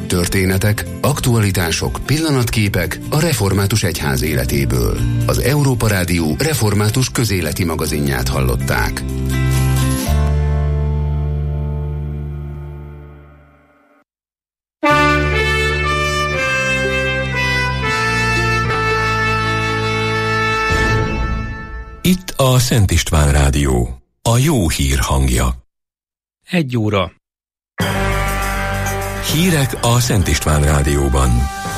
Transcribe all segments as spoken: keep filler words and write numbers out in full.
Történetek, aktualitások, pillanatképek a református egyház életéből. Az Európa Rádió református közéleti magazinját hallották. Itt a Szent István Rádió, a jó hír hangja. Egy óra. Hírek a Szent István Rádióban.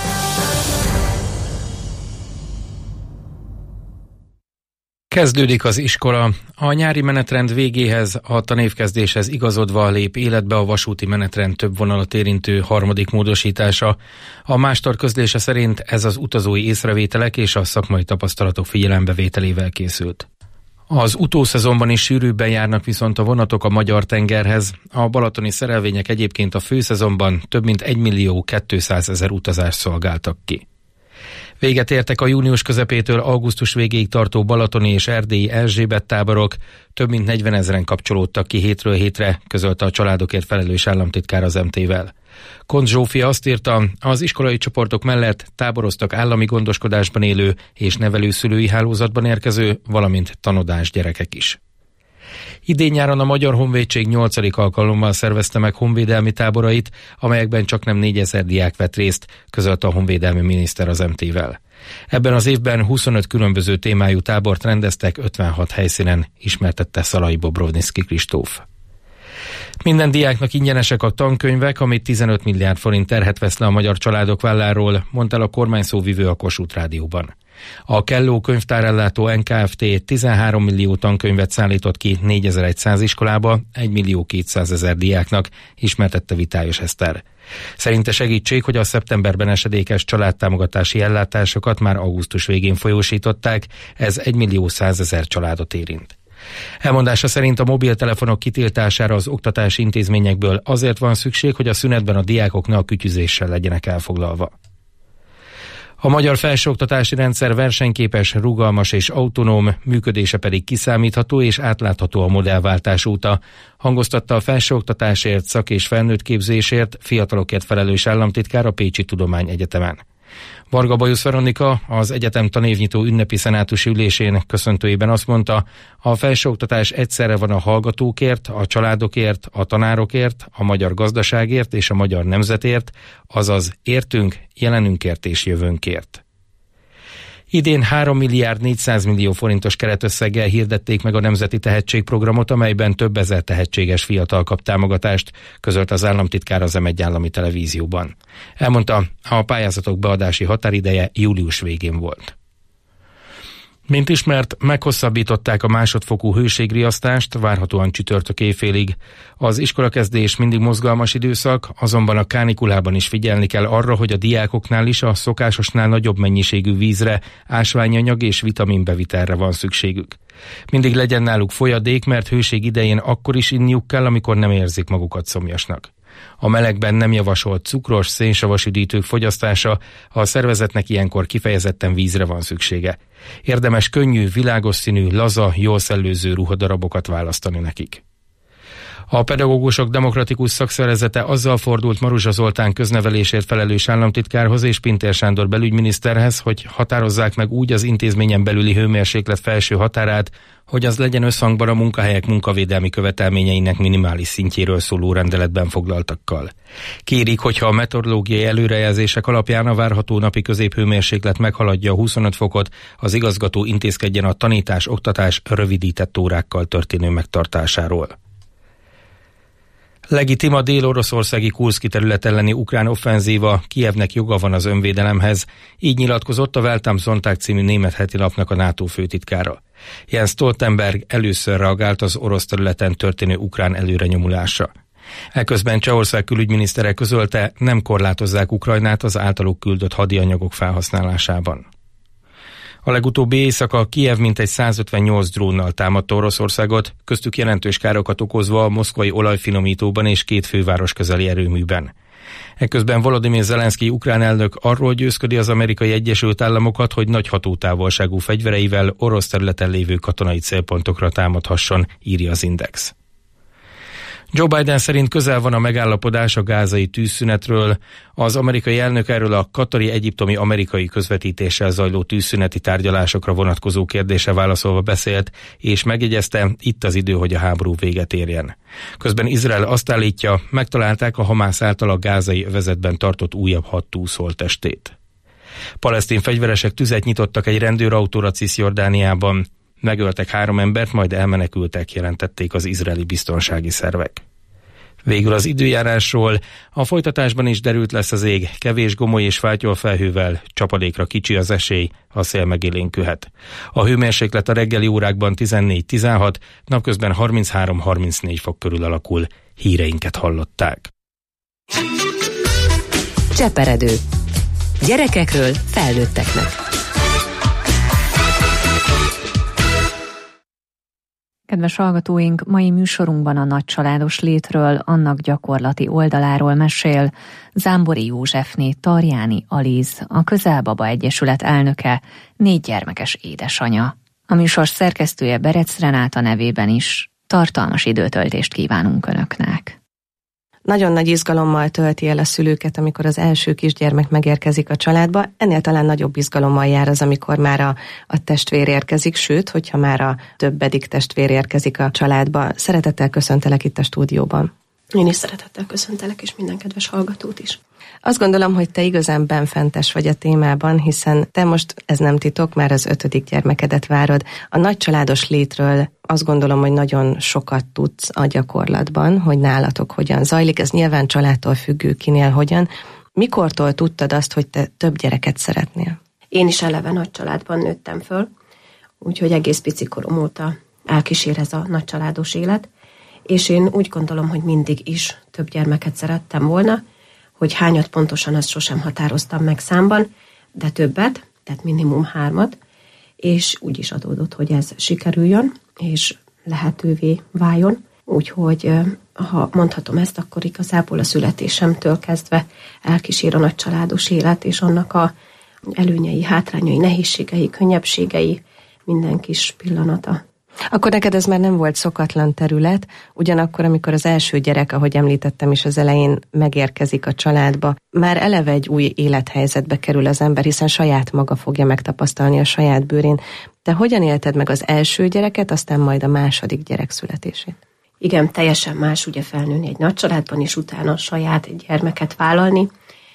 Kezdődik az iskola. A nyári menetrend végéhez, a tanévkezdéshez igazodva lép életbe a vasúti menetrend több vonalat érintő harmadik módosítása. A Mástor közlése szerint ez az utazói észrevételek és a szakmai tapasztalatok figyelembevételével készült. Az utószezonban is sűrűbben járnak viszont a vonatok a magyar tengerhez. A balatoni szerelvények egyébként a főszezonban több mint egymillió kétszázezer utazást szolgáltak ki. Véget értek a június közepétől augusztus végéig tartó balatoni és erdélyi Erzsébet táborok, több mint negyvenezren kapcsolódtak ki hétről hétre, közölte a családokért felelős államtitkár az em té-vel. Koncz Zsófia azt írta, az iskolai csoportok mellett táboroztak állami gondoskodásban élő és nevelőszülői hálózatban érkező, valamint tanodás gyerekek is. Idén-nyáron a Magyar Honvédség nyolcadik alkalommal szervezte meg honvédelmi táborait, amelyekben csaknem négyezer diák vett részt, közölte a honvédelmi miniszter az em té-vel. Ebben az évben huszonöt különböző témájú tábort rendeztek ötvenhat helyszínen, ismertette Szalai Bobrovnicki Kristóf. Minden diáknak ingyenesek a tankönyvek, amit tizenöt milliárd forint terhet vesz le a magyar családok válláról, mondta el a kormányszóvivő a Kossuth Rádióban. A Kelló könyvtárellátó en ká ef té tizenhárom millió tankönyvet szállított ki négyezer-száz iskolába, egymillió kétszázezer diáknak, ismertette Vitályos Eszter. Szerinte segítség, hogy a szeptemberben esedékes családtámogatási ellátásokat már augusztus végén folyósították, ez egymillió százezer családot érint. Elmondása szerint a mobiltelefonok kitiltására az oktatási intézményekből azért van szükség, hogy a szünetben a diákok ne a kütyüzéssel legyenek elfoglalva. A magyar felsőoktatási rendszer versenyképes, rugalmas és autonóm, működése pedig kiszámítható és átlátható a modellváltás óta, hangoztatta a felsőoktatásért, szak- és felnőttképzésért, fiatalokért felelős államtitkár a Pécsi Tudományegyetemen. Varga Bajusz Veronika az egyetem tanévnyitó ünnepi szenátusi ülésén köszöntőjében azt mondta, a felsőoktatás egyszerre van a hallgatókért, a családokért, a tanárokért, a magyar gazdaságért és a magyar nemzetért, azaz értünk, jelenünkért és jövőnkért. Idén három milliárd négyszáz millió forintos keretösszeggel hirdették meg a Nemzeti Tehetségprogramot, amelyben több ezer tehetséges fiatal kap támogatást, közölt az államtitkár az em egy állami televízióban. Elmondta, a pályázatok beadási határideje július végén volt. Mint ismert, meghosszabbították a másodfokú hőségriasztást, várhatóan csütörtök éjfélig. Az iskolakezdés mindig mozgalmas időszak, azonban a kánikulában is figyelni kell arra, hogy a diákoknál is a szokásosnál nagyobb mennyiségű vízre, ásványanyag és vitaminbevitelre van szükségük. Mindig legyen náluk folyadék, mert hőség idején akkor is inniuk kell, amikor nem érzik magukat szomjasnak. A melegben nem javasolt cukros, szénsavas üdítők fogyasztása, a szervezetnek ilyenkor kifejezetten vízre van szüksége. Érdemes könnyű, világos színű, laza, jól szellőző ruhadarabokat választani nekik. A Pedagógusok Demokratikus Szakszervezete azzal fordult Maruzsa Zoltán köznevelésért felelős államtitkárhoz és Pintér Sándor belügyminiszterhez, hogy határozzák meg úgy az intézményen belüli hőmérséklet felső határát, hogy az legyen összhangban a munkahelyek munkavédelmi követelményeinek minimális szintjéről szóló rendeletben foglaltakkal. Kérik, hogyha a meteorológiai előrejelzések alapján a várható napi középhőmérséklet meghaladja a huszonöt fokot, az igazgató intézkedjen a tanítás-oktatás rövidített órákkal történő megtartásáról. Legitim a dél-oroszországi Kurszki terület elleni ukrán offenzíva, Kijevnek joga van az önvédelemhez, így nyilatkozott a Welt am Sonntag című német hetilapnak a NATO főtitkára. Jens Stoltenberg először reagált az orosz területen történő ukrán előrenyomulásra. Eközben Csehország külügyminisztere közölte, nem korlátozzák Ukrajnát az általuk küldött hadianyagok felhasználásában. A legutóbbi éjszaka Kijev mintegy százötvennyolc drónnal támadta Oroszországot, köztük jelentős károkat okozva a moszkvai olajfinomítóban és két főváros közeli erőműben. Eközben Volodymyr Zelenszky ukrán elnök arról győzködi az Amerikai Egyesült Államokat, hogy nagy hatótávolságú fegyvereivel orosz területen lévő katonai célpontokra támadhasson, írja az Index. Joe Biden szerint közel van a megállapodás a gázai tűzszünetről. Az amerikai elnök erről a katari-egyiptomi amerikai közvetítéssel zajló tűzszüneti tárgyalásokra vonatkozó kérdése válaszolva beszélt, és megjegyezte, itt az idő, hogy a háború véget érjen. Közben Izrael azt állítja, megtalálták a Hamász által a gázai övezetben tartott újabb hat túlszholttestét. Palesztin fegyveresek tüzet nyitottak egy rendőrautóra Ciszjordániában. Megöltek három embert, majd elmenekültek, jelentették az izraeli biztonsági szervek. Végül az időjárásról. A folytatásban is derült lesz az ég, kevés gomoly és fátyolfelhővel, csapadékra kicsi az esély, a szél megélénkülhet. A hőmérséklet a reggeli órákban tizennégy-tizenhat, napközben harminchárom-harmincnégy fok körül alakul. Híreinket hallották. Cseperedő. Gyerekekről felnőtteknek. Kedves hallgatóink, mai műsorunkban a nagycsaládos létről, annak gyakorlati oldaláról mesél Zámbori Józsefné Tarjáni Alíz, a Közelbaba Egyesület elnöke, négy gyermekes édesanya. A műsor szerkesztője Berec Renáta nevében is tartalmas időtöltést kívánunk Önöknek. Nagyon nagy izgalommal tölti el a szülőket, amikor az első kisgyermek megérkezik a családba. Ennél talán nagyobb izgalommal jár az, amikor már a, a testvér érkezik, sőt, hogyha már a többedik testvér érkezik a családba. Szeretettel köszöntelek itt a stúdióban. Én is szeretettel köszöntelek, és minden kedves hallgatót is. Azt gondolom, hogy te igazán benfentes vagy a témában, hiszen te most, ez nem titok, már az ötödik gyermekedet várod. A nagycsaládos létről azt gondolom, hogy nagyon sokat tudsz a gyakorlatban, hogy nálatok hogyan zajlik. Ez nyilván családtól függő, kinél hogyan. Mikortól tudtad azt, hogy te több gyereket szeretnél? Én is eleve nagy családban nőttem föl, úgyhogy egész pici korom óta elkísér ez a nagycsaládos élet, és én úgy gondolom, hogy mindig is több gyermeket szerettem volna, hogy hányat pontosan, azt sosem határoztam meg számban, de többet, tehát minimum hármat, és úgy is adódott, hogy ez sikerüljön, és lehetővé váljon. Úgyhogy, ha mondhatom ezt, akkor igazából a születésemtől kezdve elkísér a nagycsaládos élet, és annak a előnyei, hátrányai, nehézségei, könnyebbségei, minden kis pillanata. Akkor neked ez már nem volt szokatlan terület, ugyanakkor, amikor az első gyerek, ahogy említettem is az elején, megérkezik a családba, már eleve egy új élethelyzetbe kerül az ember, hiszen saját maga fogja megtapasztalni a saját bőrén. Te hogyan élted meg az első gyereket, aztán majd a második gyerek születését? Igen, teljesen más ugye felnőni egy nagy családban, és utána a saját gyermeket vállalni,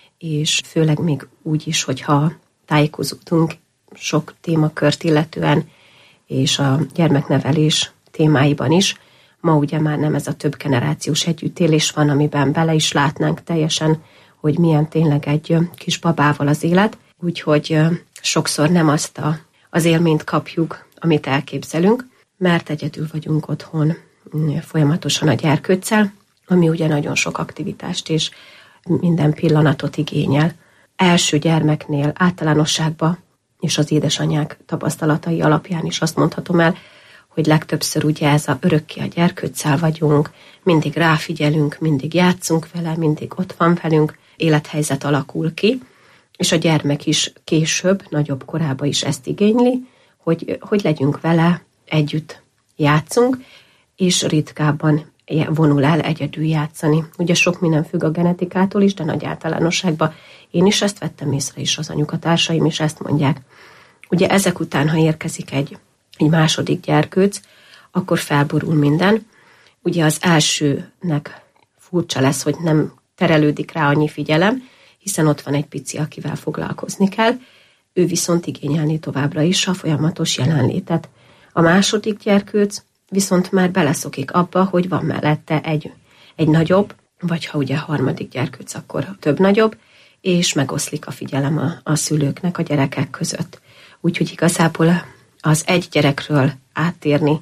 és főleg még úgy is, hogyha tájékozódunk sok témakört illetően, és a gyermeknevelés témáiban is. Ma ugye már nem ez a több generációs együttélés van, amiben bele is látnánk teljesen, hogy milyen tényleg egy kis babával az élet, úgyhogy sokszor nem azt a, az élményt kapjuk, amit elképzelünk, mert egyedül vagyunk otthon folyamatosan a gyerkőccel, ami ugye nagyon sok aktivitást és minden pillanatot igényel. Első gyermeknél általánosságban és az édesanyák tapasztalatai alapján is azt mondhatom el, hogy legtöbbször ugye ez a örökké a gyerkőccel vagyunk, mindig ráfigyelünk, mindig játszunk vele, mindig ott van velünk, élethelyzet alakul ki, és a gyermek is később, nagyobb korában is ezt igényli, hogy, hogy legyünk vele, együtt játszunk, és ritkábban vonul el egyedül játszani. Ugye sok minden függ a genetikától is, de nagy általánosságban én is ezt vettem észre, és az anyukatársaim is ezt mondják. Ugye ezek után, ha érkezik egy, egy második gyerkőc, akkor felborul minden. Ugye az elsőnek furcsa lesz, hogy nem terelődik rá annyi figyelem, hiszen ott van egy pici, akivel foglalkozni kell, ő viszont igényelni továbbra is a folyamatos jelenlétet. A második gyerkőc viszont már beleszokik abba, hogy van mellette egy, egy nagyobb, vagy ha ugye harmadik gyerkőc, akkor több nagyobb, és megoszlik a figyelem a, a szülőknek a gyerekek között. Úgyhogy igazából az egy gyerekről áttérni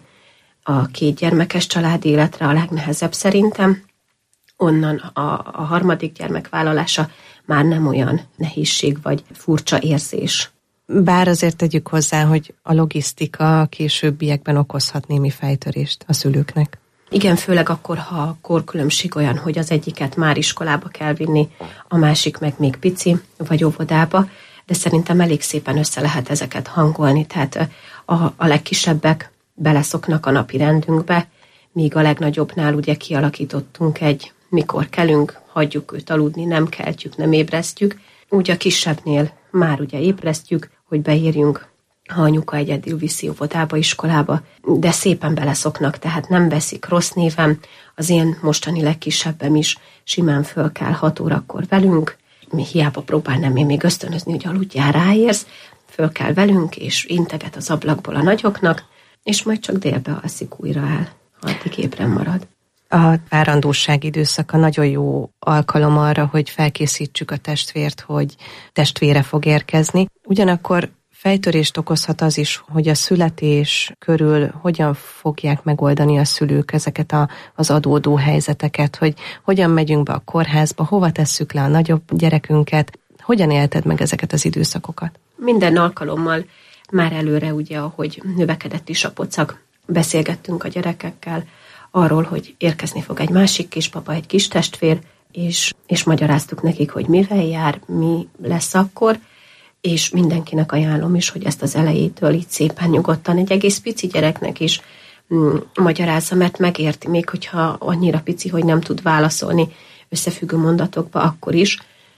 a két gyermekes család életre a legnehezebb szerintem. Onnan a, a harmadik gyermek vállalása már nem olyan nehézség vagy furcsa érzés. Bár azért tegyük hozzá, hogy a logisztika a későbbiekben okozhat némi fejtörést a szülőknek. Igen, főleg akkor, ha a korkülönbség olyan, hogy az egyiket már iskolába kell vinni, a másik meg még pici, vagy óvodába, de szerintem elég szépen össze lehet ezeket hangolni, tehát a, a legkisebbek beleszoknak a napi rendünkbe, míg a legnagyobbnál ugye kialakítottunk egy, mikor kelünk, hagyjuk őt aludni, nem keltjük, nem ébresztjük. Úgy a kisebbnél már ugye ébresztjük, hogy beérjünk, ha anyuka egyedül viszi óvodába, iskolába, de szépen beleszoknak, tehát nem veszik rossz névem. Az én mostani legkisebbem is simán föl kell hat órakor velünk, mi hiába próbálnám én még ösztönözni, hogy aludjál, ráérsz, föl kell velünk, és integet az ablakból a nagyoknak, és majd csak délbe alszik újra el, addig ébren marad. A várandóság időszaka nagyon jó alkalom arra, hogy felkészítsük a testvért, hogy testvére fog érkezni. Ugyanakkor fejtörést okozhat az is, hogy a születés körül hogyan fogják megoldani a szülők ezeket a, az adódó helyzeteket, hogy hogyan megyünk be a kórházba, hova tesszük le a nagyobb gyerekünket, hogyan élted meg ezeket az időszakokat? Minden alkalommal már előre, ugye, ahogy növekedett is a pocak, beszélgettünk a gyerekekkel arról, hogy érkezni fog egy másik kisbaba, egy kis testvér, és, és magyaráztuk nekik, hogy mivel jár, mi lesz akkor, és mindenkinek ajánlom is, hogy ezt az elejétől így szépen nyugodtan egy egész pici gyereknek is mm, magyarázza, mert megérti, még hogyha annyira pici, hogy nem tud válaszolni összefüggő mondatokba, akkor is,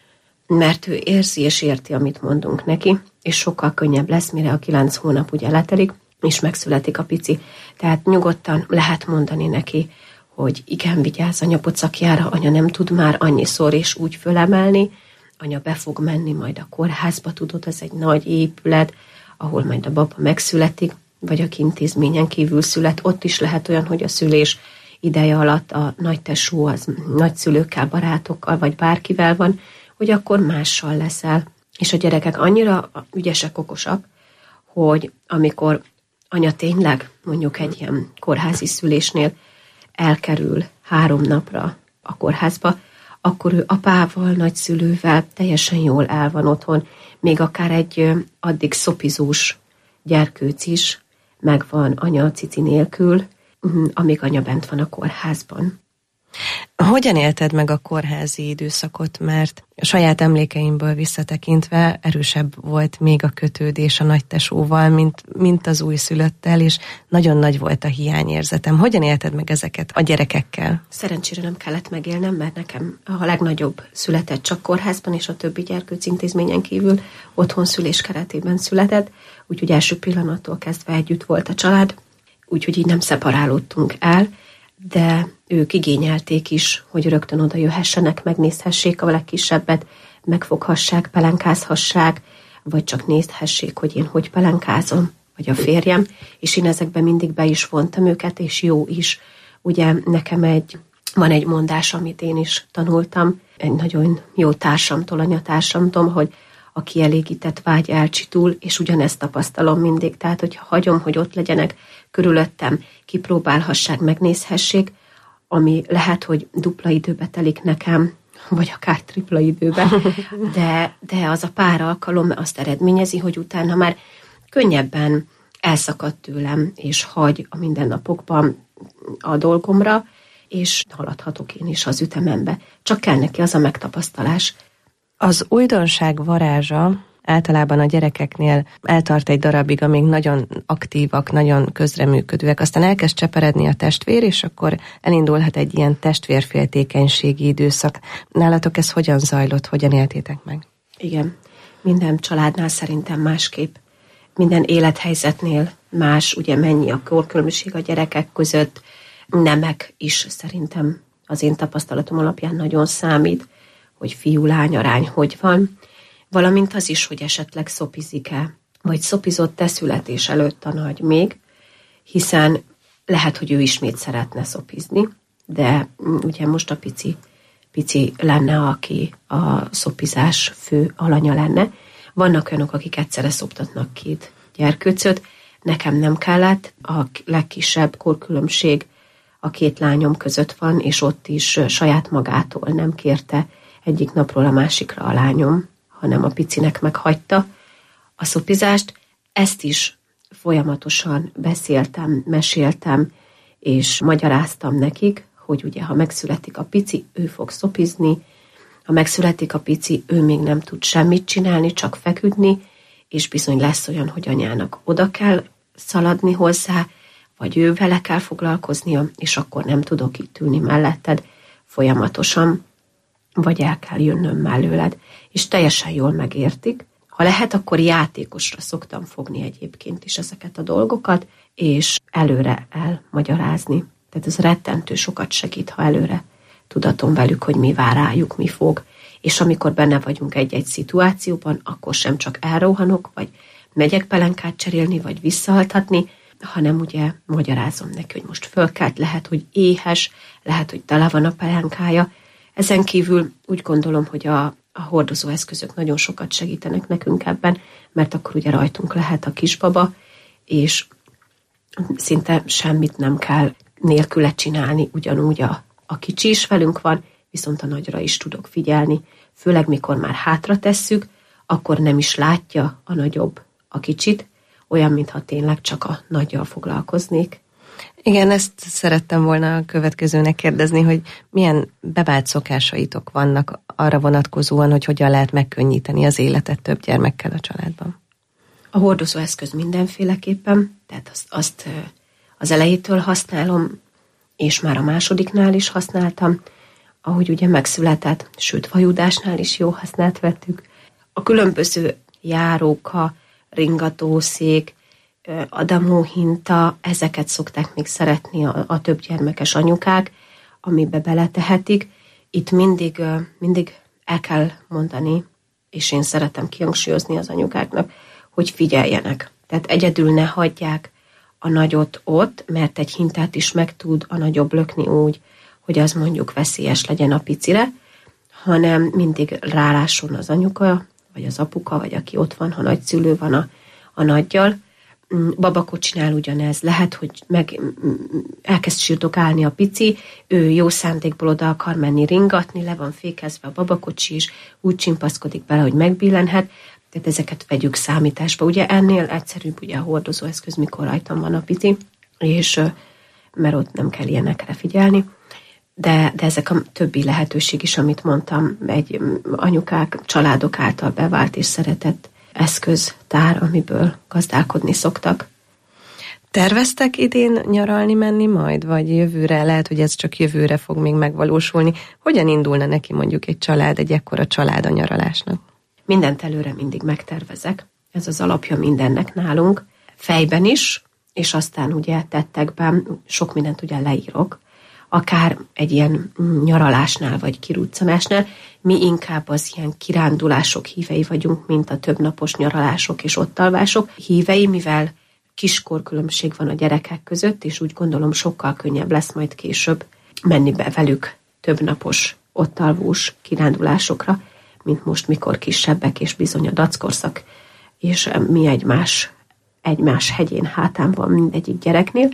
mert ő érzi és érti, amit mondunk neki, és sokkal könnyebb lesz, mire a kilenc hónap ugye letelik, és megszületik a pici. Tehát nyugodtan lehet mondani neki, hogy igen, vigyázz anya pocakjára, anya nem tud már annyiszor és úgy fölemelni, anya be fog menni majd a kórházba, tudod, ez egy nagy épület, ahol majd a baba megszületik, vagy a intézményen kívül szület. Ott is lehet olyan, hogy a szülés ideje alatt a nagytesó az nagyszülőkkel, barátokkal, vagy bárkivel van, hogy akkor mással leszel. És a gyerekek annyira ügyesek, okosak, hogy amikor anya tényleg mondjuk egy ilyen kórházi szülésnél elkerül három napra a kórházba, akkor ő apával, nagyszülővel teljesen jól el van otthon, még akár egy addig szopizós gyerkőc is megvan anya cici nélkül, amíg anya bent van a kórházban. Hogyan élted meg a kórházi időszakot, mert a saját emlékeimből visszatekintve erősebb volt még a kötődés a nagytesóval, mint, mint az újszülöttel, és nagyon nagy volt a hiányérzetem. Hogyan élted meg ezeket a gyerekekkel? Szerencsére nem kellett megélnem, mert nekem a legnagyobb született csak kórházban, és a többi gyerkőc intézményen kívül otthon szülés keretében született, úgyhogy első pillanattól kezdve együtt volt a család, úgyhogy így nem szeparálódtunk el, de ők igényelték is, hogy rögtön oda jöhessenek, megnézhessék a legkisebbet, megfoghassák, pelenkázhassák, vagy csak nézhessék, hogy én hogy pelenkázom, vagy a férjem, és én ezekben mindig be is vontam őket, és jó is. Ugye nekem egy, van egy mondás, amit én is tanultam, egy nagyon jó társamtól, anyatársamtól, hogy a kielégített vágy elcsitul, és ugyanezt tapasztalom mindig. Tehát, hogyha hagyom, hogy ott legyenek körülöttem, kipróbálhassák, megnézhessék, ami lehet, hogy dupla időbe telik nekem, vagy akár tripla időbe, de, de az a pár alkalom azt eredményezi, hogy utána már könnyebben elszakad tőlem, és hagy a mindennapokban a dolgomra, és haladhatok én is az ütemembe. Csak kell neki az a megtapasztalás. Az újdonság varázsa általában a gyerekeknél eltart egy darabig, amíg nagyon aktívak, nagyon közreműködőek, aztán elkezd cseperedni a testvér, és akkor elindulhat egy ilyen testvérféltékenységi időszak. Nálatok ez hogyan zajlott, hogyan éltétek meg? Igen, minden családnál szerintem másképp, minden élethelyzetnél más, ugye mennyi a korkülönbség a gyerekek között, nemek is szerintem az én tapasztalatom alapján nagyon számít, hogy fiú-lány arány hogy van, valamint az is, hogy esetleg szopizik-e, vagy szopizott-e születés előtt a nagy még, hiszen lehet, hogy ő ismét szeretne szopizni, de ugye most a pici, pici lenne, aki a szopizás fő alanya lenne. Vannak olyanok, akik egyszerre szoptatnak két gyerkőcöt, nekem nem kellett, a legkisebb korkülönbség a két lányom között van, és ott is saját magától nem kérte egyik napról a másikra a lányom, hanem a picinek meghagyta a szopizást. Ezt is folyamatosan beszéltem, meséltem, és magyaráztam nekik, hogy ugye, ha megszületik a pici, ő fog szopizni, ha megszületik a pici, ő még nem tud semmit csinálni, csak feküdni, és bizony lesz olyan, hogy anyának oda kell szaladni hozzá, vagy ő vele kell foglalkoznia, és akkor nem tudok itt ülni melletted folyamatosan, vagy el kell jönnöm mellőled. És teljesen jól megértik. Ha lehet, akkor játékosra szoktam fogni egyébként is ezeket a dolgokat, és előre elmagyarázni. Tehát ez rettentő sokat segít, ha előre tudatom velük, hogy mi vár rájuk, mi fog. És amikor benne vagyunk egy-egy szituációban, akkor sem csak elrohanok, vagy megyek pelenkát cserélni, vagy visszaaltatni, hanem ugye magyarázom neki, hogy most fölkelt, lehet, hogy éhes, lehet, hogy tele van a pelenkája. Ezen kívül úgy gondolom, hogy a, a hordozóeszközök nagyon sokat segítenek nekünk ebben, mert akkor ugye rajtunk lehet a kisbaba, és szinte semmit nem kell nélküle csinálni, ugyanúgy a, a kicsi is velünk van, viszont a nagyra is tudok figyelni. Főleg mikor már hátra tesszük, akkor nem is látja a nagyobb a kicsit, olyan, mintha tényleg csak a nagyjal foglalkoznék. Igen, ezt szerettem volna a következőnek kérdezni, hogy milyen bevált szokásaitok vannak arra vonatkozóan, hogy hogyan lehet megkönnyíteni az életet több gyermekkel a családban. A hordozóeszköz mindenféleképpen, tehát azt, azt az elejétől használom, és már a másodiknál is használtam, ahogy ugye megszületett, sőt vajudásnál is jó hasznát vettük. A különböző járóka, ringatószék, adamóhinta, ezeket szokták még szeretni a, a több gyermekes anyukák, amibe beletehetik. Itt mindig, mindig el kell mondani, és én szeretem kihangsúlyozni az anyukáknak, hogy figyeljenek. Tehát egyedül ne hagyják a nagyot ott, mert egy hintát is meg tud a nagyobb lökni úgy, hogy az mondjuk veszélyes legyen a picire, hanem mindig rálásson az anyuka, vagy az apuka, vagy aki ott van, ha nagyszülő van a, a nagyjal. Babakocsinál ugyanez. Lehet, hogy meg elkezd sírdogálni a pici, ő jó szándékból oda akar menni ringatni, le van fékezve a babakocsi is, úgy csimpaszkodik bele, hogy megbillenhet, tehát ezeket vegyük számításba. Ugye ennél egyszerűbb ugye a hordozóeszköz, mikor rajtam van a pici, és mert ott nem kell ilyenekre figyelni. De, de ezek a többi lehetőség is, amit mondtam, egy anyukák, családok által bevált és szeretett eszköztár, amiből gazdálkodni szoktak. Terveztek idén nyaralni menni majd, vagy jövőre? Lehet, hogy ez csak jövőre fog még megvalósulni. Hogyan indulna neki mondjuk egy család, egy ekkora család a nyaralásnak? Mindent előre mindig megtervezek. Ez az alapja mindennek nálunk. Fejben is, és aztán ugye tettekben sok mindent ugye leírok. Akár egy ilyen nyaralásnál, vagy kiruccanásnál, mi inkább az ilyen kirándulások hívei vagyunk, mint a többnapos nyaralások és ottalvások hívei, mivel kiskorkülönbség van a gyerekek között, és úgy gondolom sokkal könnyebb lesz majd később menni be velük többnapos ottalvós kirándulásokra, mint most, mikor kisebbek, és bizony a dackorszak, és mi egymás, egymás hegyén hátán van mindegyik gyereknél,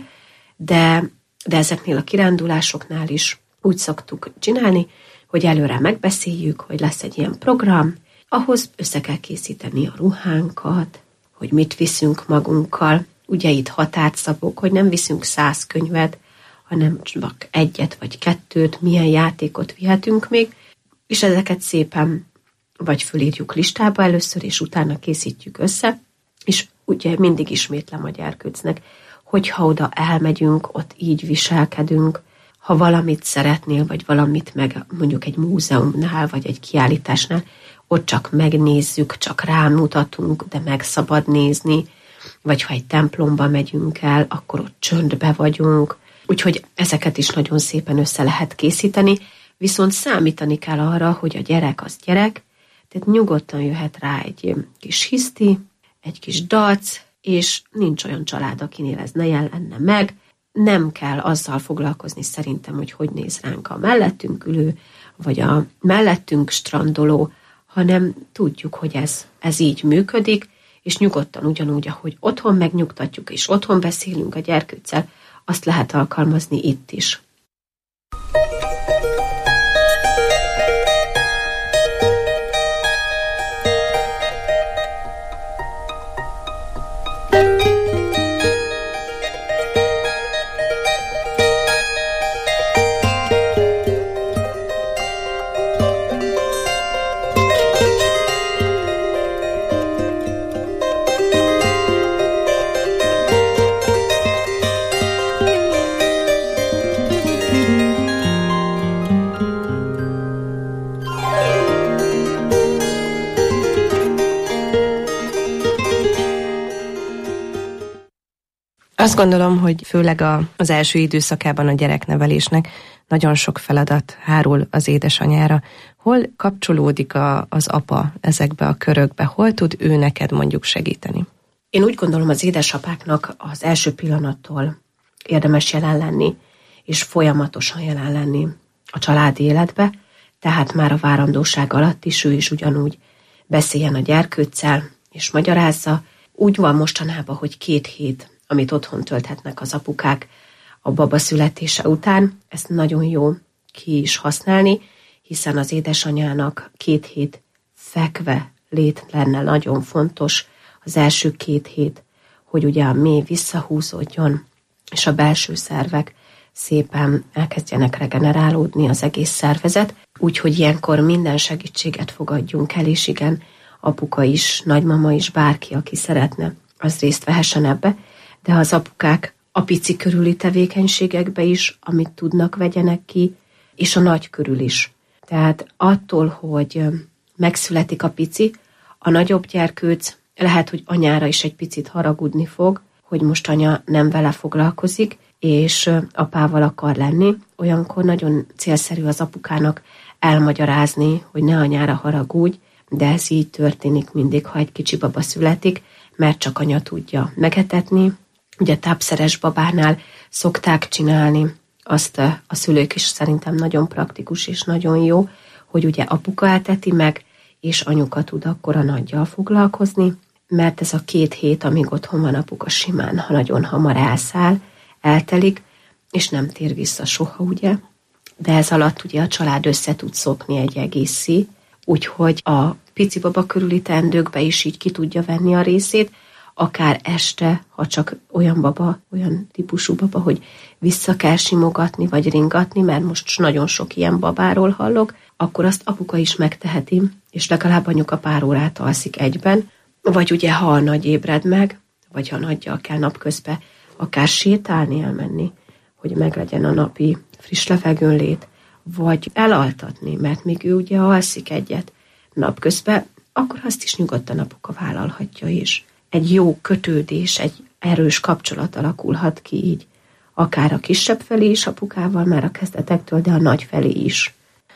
de De ezeknél a kirándulásoknál is úgy szoktuk csinálni, hogy előre megbeszéljük, hogy lesz egy ilyen program, ahhoz össze kell készíteni a ruhánkat, hogy mit viszünk magunkkal. Ugye itt határt szabok, hogy nem viszünk száz könyvet, hanem csak egyet vagy kettőt, milyen játékot vihetünk még, és ezeket szépen vagy fölírjuk listába először, és utána készítjük össze, és ugye mindig ismétlem a gyerkőcnek, hogyha oda elmegyünk, ott így viselkedünk, ha valamit szeretnél, vagy valamit meg mondjuk egy múzeumnál, vagy egy kiállításnál, ott csak megnézzük, csak rámutatunk, de meg szabad nézni, vagy ha egy templomba megyünk el, akkor ott csöndbe vagyunk. Úgyhogy ezeket is nagyon szépen össze lehet készíteni, viszont számítani kell arra, hogy a gyerek az gyerek, tehát nyugodtan jöhet rá egy kis hiszti, egy kis dac, és nincs olyan család, akinél ez ne jelenne meg. Nem kell azzal foglalkozni szerintem, hogy hogy néz ránk a mellettünk ülő, vagy a mellettünk strandoló, hanem tudjuk, hogy ez, ez így működik, és nyugodtan ugyanúgy, ahogy otthon megnyugtatjuk, és otthon beszélünk a gyerkőccel, azt lehet alkalmazni itt is. Azt gondolom, hogy főleg a, az első időszakában a gyereknevelésnek nagyon sok feladat hárul az édesanyára. Hol kapcsolódik a, az apa ezekbe a körökbe? Hol tud ő neked mondjuk segíteni? Én úgy gondolom, az édesapáknak az első pillanattól érdemes jelen lenni, és folyamatosan jelen lenni a családi életbe, tehát már a várandóság alatt is ő is ugyanúgy beszéljen a gyerkőccel, és magyarázza. Úgy van mostanában, hogy két hét, amit otthon tölthetnek az apukák a baba születése után, ezt nagyon jó ki is használni, hiszen az édesanyának két hét fekve lét lenne nagyon fontos, az első két hét, hogy ugye a mély visszahúzódjon, és a belső szervek szépen elkezdjenek regenerálódni, az egész szervezet, úgyhogy ilyenkor minden segítséget fogadjunk el, és igen, apuka is, nagymama is, bárki, aki szeretne, az részt vehessen ebbe, de az apukák a pici körüli tevékenységekbe is, amit tudnak, vegyenek ki, és a nagy körül is. Tehát attól, hogy megszületik a pici, a nagyobb gyerkőc lehet, hogy anyára is egy picit haragudni fog, hogy most anya nem vele foglalkozik, és apával akar lenni. Olyankor nagyon célszerű az apukának elmagyarázni, hogy ne anyára haragudj, de ez így történik mindig, ha egy kicsi baba születik, mert csak anya tudja megetetni. Ugye tápszeres babánál szokták csinálni, azt a szülők is szerintem nagyon praktikus és nagyon jó, hogy ugye apuka eteti meg, és anyuka tud akkor a nagyjal foglalkozni, mert ez a két hét, amíg otthon van apuka, simán, ha nagyon hamar elszáll, eltelik, és nem tér vissza soha, ugye? De ez alatt ugye a család össze tud szokni egy egészé, úgyhogy a pici baba körüli teendőkbe is így ki tudja venni a részét, akár este, ha csak olyan baba, olyan típusú baba, hogy vissza kell simogatni, vagy ringatni, mert most nagyon sok ilyen babáról hallok, akkor azt apuka is megteheti, és legalább anyuka pár órát alszik egyben, vagy ugye, ha a nagy ébred meg, vagy ha nagyjal kell napközben akár sétálni, elmenni, hogy meglegyen a napi friss levegőn lét, vagy elaltatni, mert még ő ugye alszik egyet napközben, akkor azt is nyugodtan apuka vállalhatja is. Egy jó kötődés, egy erős kapcsolat alakulhat ki így, akár a kisebb felé is apukával már a kezdetektől, de a nagy felé is.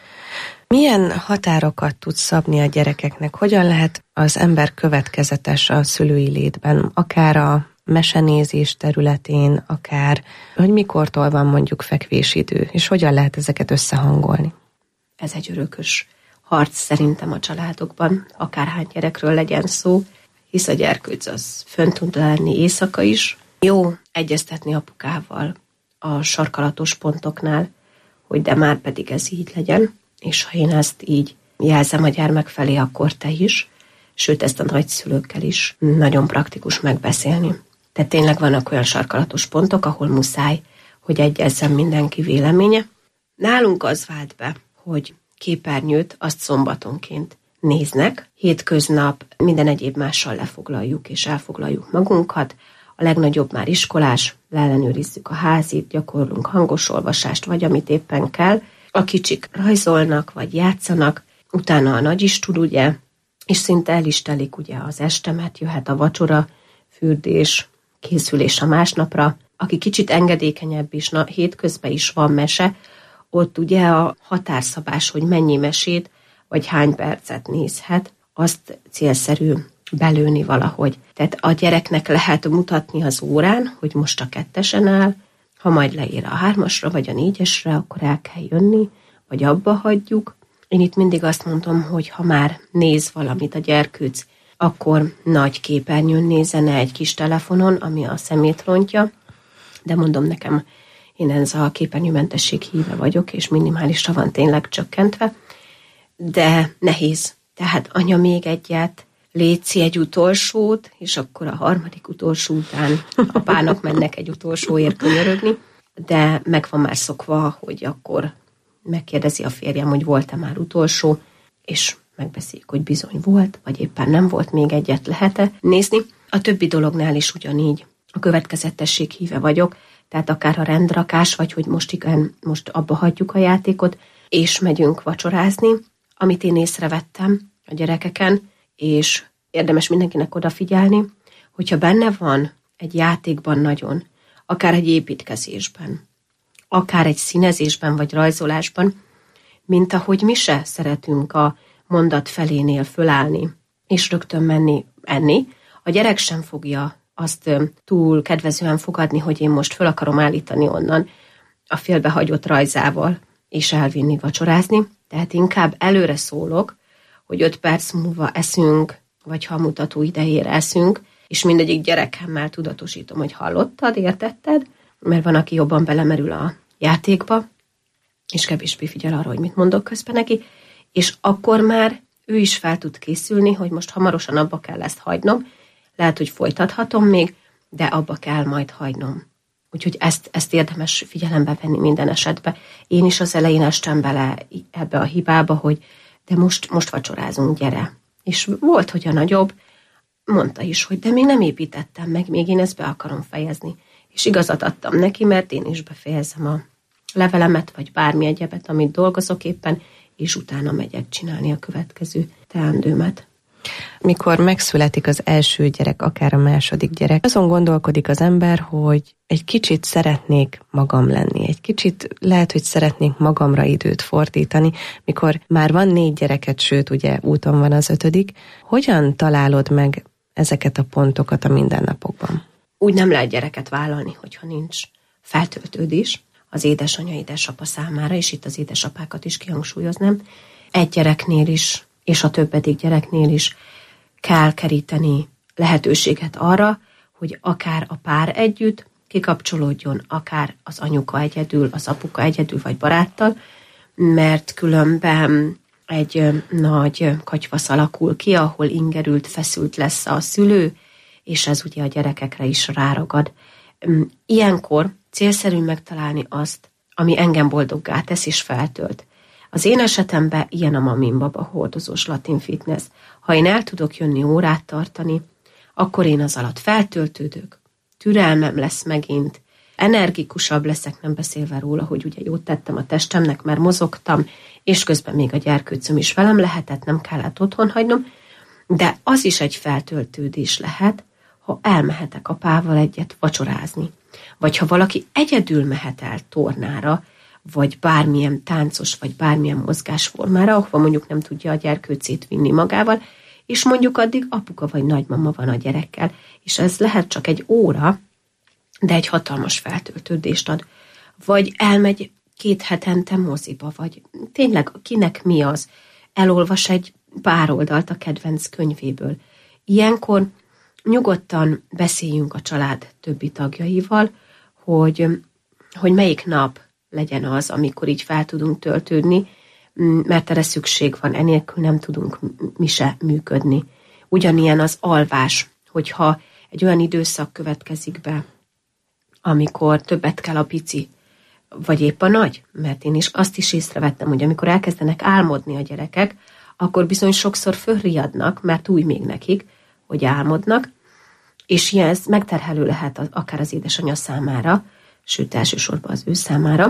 Milyen határokat tudsz szabni a gyerekeknek? Hogyan lehet az ember következetes a szülői létben, akár a mesenézés területén, akár hogy mikortól van mondjuk fekvésidő, és hogyan lehet ezeket összehangolni? Ez egy örökös harc szerintem a családokban, akárhány gyerekről legyen szó, hisz a gyerkőc az fönn tud lenni éjszaka is. Jó egyeztetni apukával a sarkalatos pontoknál, hogy de már pedig ez így legyen, és ha én ezt így jelzem a gyermek felé, akkor te is, sőt ezt a nagyszülőkkel is nagyon praktikus megbeszélni. Tehát tényleg vannak olyan sarkalatos pontok, ahol muszáj, hogy egyezzen mindenki véleménye. Nálunk az vált be, hogy képernyőt azt szombatonként néznek, hétköznap minden egyéb mással lefoglaljuk és elfoglaljuk magunkat, a legnagyobb már iskolás, leellenőrizzük a házit, gyakorlunk hangos olvasást, vagy amit éppen kell, a kicsik rajzolnak, vagy játszanak, utána a nagy is tud, ugye, és szinte el is telik ugye az estemet, jöhet a vacsora, fürdés, készülés a másnapra. Aki kicsit engedékenyebb is, na, hétközben is van mese, ott ugye a határszabás, hogy mennyi mesét, vagy hány percet nézhet, azt célszerű belőni valahogy. Tehát a gyereknek lehet mutatni az órán, hogy most a kettesen áll, ha majd leér a hármasra, vagy a négyesre, akkor el kell jönni, vagy abba hagyjuk. Én itt mindig azt mondom, hogy ha már néz valamit a gyerkőc, akkor nagy képernyőn nézene egy kis telefonon, ami a szemét rontja, de mondom nekem, én ez a képernyőmentesség híve vagyok, és minimálisra van tényleg csökkentve, de nehéz. Tehát anya még egyet, létszi egy utolsót, és akkor a harmadik utolsó után apának mennek egy utolsóért könyörögni, de meg van már szokva, hogy akkor megkérdezi a férjem, hogy volt-e már utolsó, és megbeszéljük, hogy bizony volt, vagy éppen nem volt, még egyet lehet-e nézni. A többi dolognál is ugyanígy. A következetesség híve vagyok, tehát akár a rendrakás, vagy hogy most igen, most abba hagyjuk a játékot, és megyünk vacsorázni, amit én észrevettem a gyerekeken, és érdemes mindenkinek odafigyelni, hogyha benne van egy játékban nagyon, akár egy építkezésben, akár egy színezésben vagy rajzolásban, mint ahogy mi se szeretünk a mondat felénél fölállni, és rögtön menni enni. A gyerek sem fogja azt túl kedvezően fogadni, hogy én most föl akarom állítani onnan a félbehagyott rajzával, és elvinni vacsorázni. Tehát inkább előre szólok, hogy öt perc múlva eszünk, vagy ha mutató idejére eszünk, és mindegyik gyerekemmel tudatosítom, hogy hallottad, értetted, mert van, aki jobban belemerül a játékba, és kevésbé figyel arra, hogy mit mondok közben neki, és akkor már ő is fel tud készülni, hogy most hamarosan abba kell ezt hagynom, lehet, hogy folytathatom még, de abba kell majd hagynom. Úgyhogy ezt, ezt érdemes figyelembe venni minden esetben. Én is az elején estem bele ebbe a hibába, hogy de most, most vacsorázunk, gyere. És volt, hogy a nagyobb mondta is, hogy de még nem építettem meg, még én ezt be akarom fejezni. És igazat adtam neki, mert én is befejezem a levelemet, vagy bármi egyebet, amit dolgozok éppen, és utána megyek csinálni a következő teendőmet. Mikor megszületik az első gyerek, akár a második gyerek, azon gondolkodik az ember, hogy egy kicsit szeretnék magam lenni, egy kicsit lehet, hogy szeretnék magamra időt fordítani, mikor már van négy gyereket, sőt, ugye úton van az ötödik. Hogyan találod meg ezeket a pontokat a mindennapokban? Úgy nem lehet gyereket vállalni, hogyha nincs feltöltődés az édesanyja, édesapa számára, és itt az édesapákat is kihangsúlyoznám. Egy gyereknél is, és a többedik gyereknél is kell keríteni lehetőséget arra, hogy akár a pár együtt kikapcsolódjon, akár az anyuka egyedül, az apuka egyedül, vagy baráttal, mert különben egy nagy katyvasz alakul ki, ahol ingerült, feszült lesz a szülő, és ez ugye a gyerekekre is ráragad. Ilyenkor célszerű megtalálni azt, ami engem boldoggá tesz és feltölt. Az én esetemben ilyen a Mamin Baba hordozós latin fitness. Ha én el tudok jönni órát tartani, akkor én az alatt feltöltődök, türelmem lesz megint, energikusabb leszek, nem beszélve róla, hogy ugye jót tettem a testemnek, mert mozogtam, és közben még a gyerkőcöm is velem lehetett, nem kellett otthon hagynom, de az is egy feltöltődés lehet, ha elmehetek apával egyet vacsorázni. Vagy ha valaki egyedül mehet el tornára, vagy bármilyen táncos, vagy bármilyen mozgásformára, ahova mondjuk nem tudja a gyerkőcét vinni magával, és mondjuk addig apuka vagy nagymama van a gyerekkel, és ez lehet csak egy óra, de egy hatalmas feltöltődést ad. Vagy elmegy két hetente moziba, vagy tényleg kinek mi az, elolvas egy pár oldalt a kedvenc könyvéből. Ilyenkor nyugodtan beszéljünk a család többi tagjaival, hogy, hogy melyik nap legyen az, amikor így fel tudunk töltődni, mert erre szükség van, enélkül nem tudunk mi se működni. Ugyanilyen az alvás, hogyha egy olyan időszak következik be, amikor többet kell a pici, vagy épp a nagy, mert én is azt is észrevettem, hogy amikor elkezdenek álmodni a gyerekek, akkor bizony sokszor fölriadnak, mert új még nekik, hogy álmodnak, és ilyen ez megterhelő lehet az, akár az édesanyja számára, sőt elsősorban az ő számára,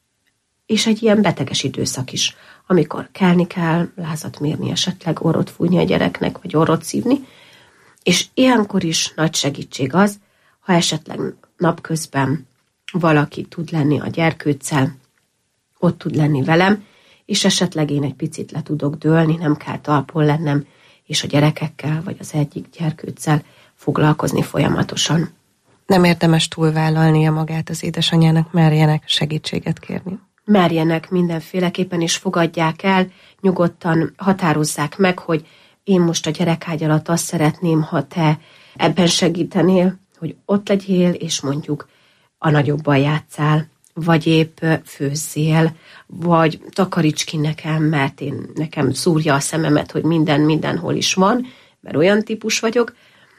és egy ilyen beteges időszak is, amikor kelni kell, lázat mérni esetleg, orrot fújni a gyereknek, vagy orrot szívni, és ilyenkor is nagy segítség az, ha esetleg napközben valaki tud lenni a gyerkőccel, ott tud lenni velem, és esetleg én egy picit le tudok dőlni, nem kell talpon lennem, és a gyerekekkel, vagy az egyik gyerkőccel foglalkozni folyamatosan. Nem érdemes túlvállalnia magát az édesanyjának, merjenek segítséget kérni. Merjenek mindenféleképpen, és fogadják el, nyugodtan határozzák meg, hogy én most a gyerekágy alatt azt szeretném, ha te ebben segítenél, hogy ott legyél, és mondjuk a nagyobban játszál, vagy épp főzzél, vagy takaríts ki nekem, mert én nekem szúrja a szememet, hogy minden mindenhol is van, mert olyan típus vagyok,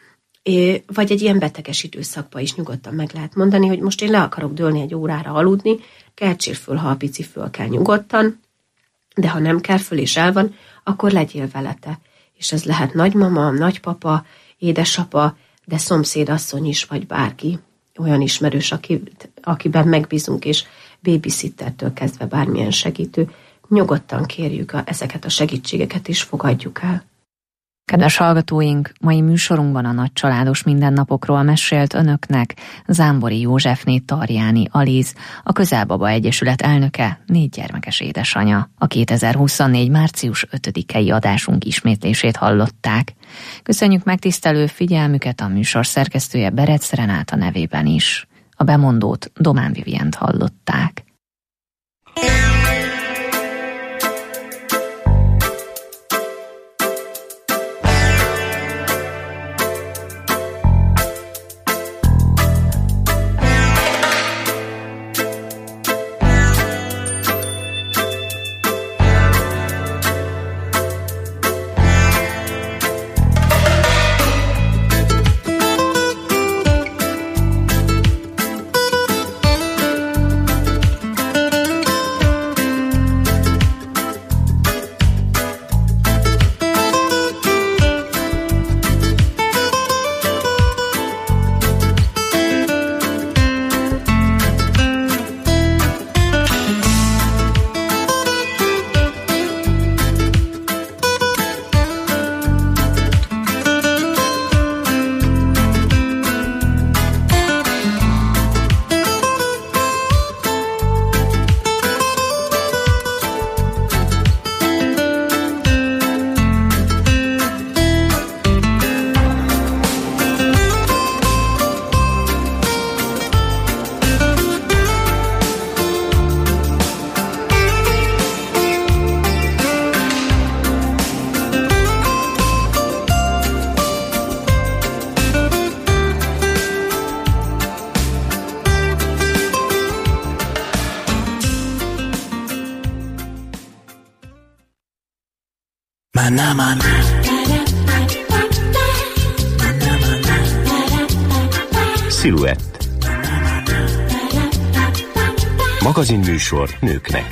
É, vagy egy ilyen beteges időszakban is nyugodtan meg lehet mondani, hogy most én le akarok dőlni egy órára aludni, keltsél föl, ha a pici föl kell nyugodtan, de ha nem kell föl és el van, akkor legyél vele te. És ez lehet nagymama, nagypapa, édesapa, de szomszédasszony is, vagy bárki, olyan ismerős, aki, akiben megbízunk, és babysittertől kezdve bármilyen segítő, nyugodtan kérjük a, ezeket a segítségeket, és fogadjuk el. Kedves hallgatóink, mai műsorunkban a nagycsaládos mindennapokról mesélt önöknek Zámbori Józsefné Tarjáni Aliz, a Közelbaba Egyesület elnöke, négy gyermekes édesanya. A kétezer-huszonnégy. március ötödikei adásunk ismétlését hallották. Köszönjük megtisztelő figyelmüket a műsor szerkesztője Berec Renáta nevében is. A bemondót Domán Vivient hallották. Sziluett. Magazinműsor nőknek.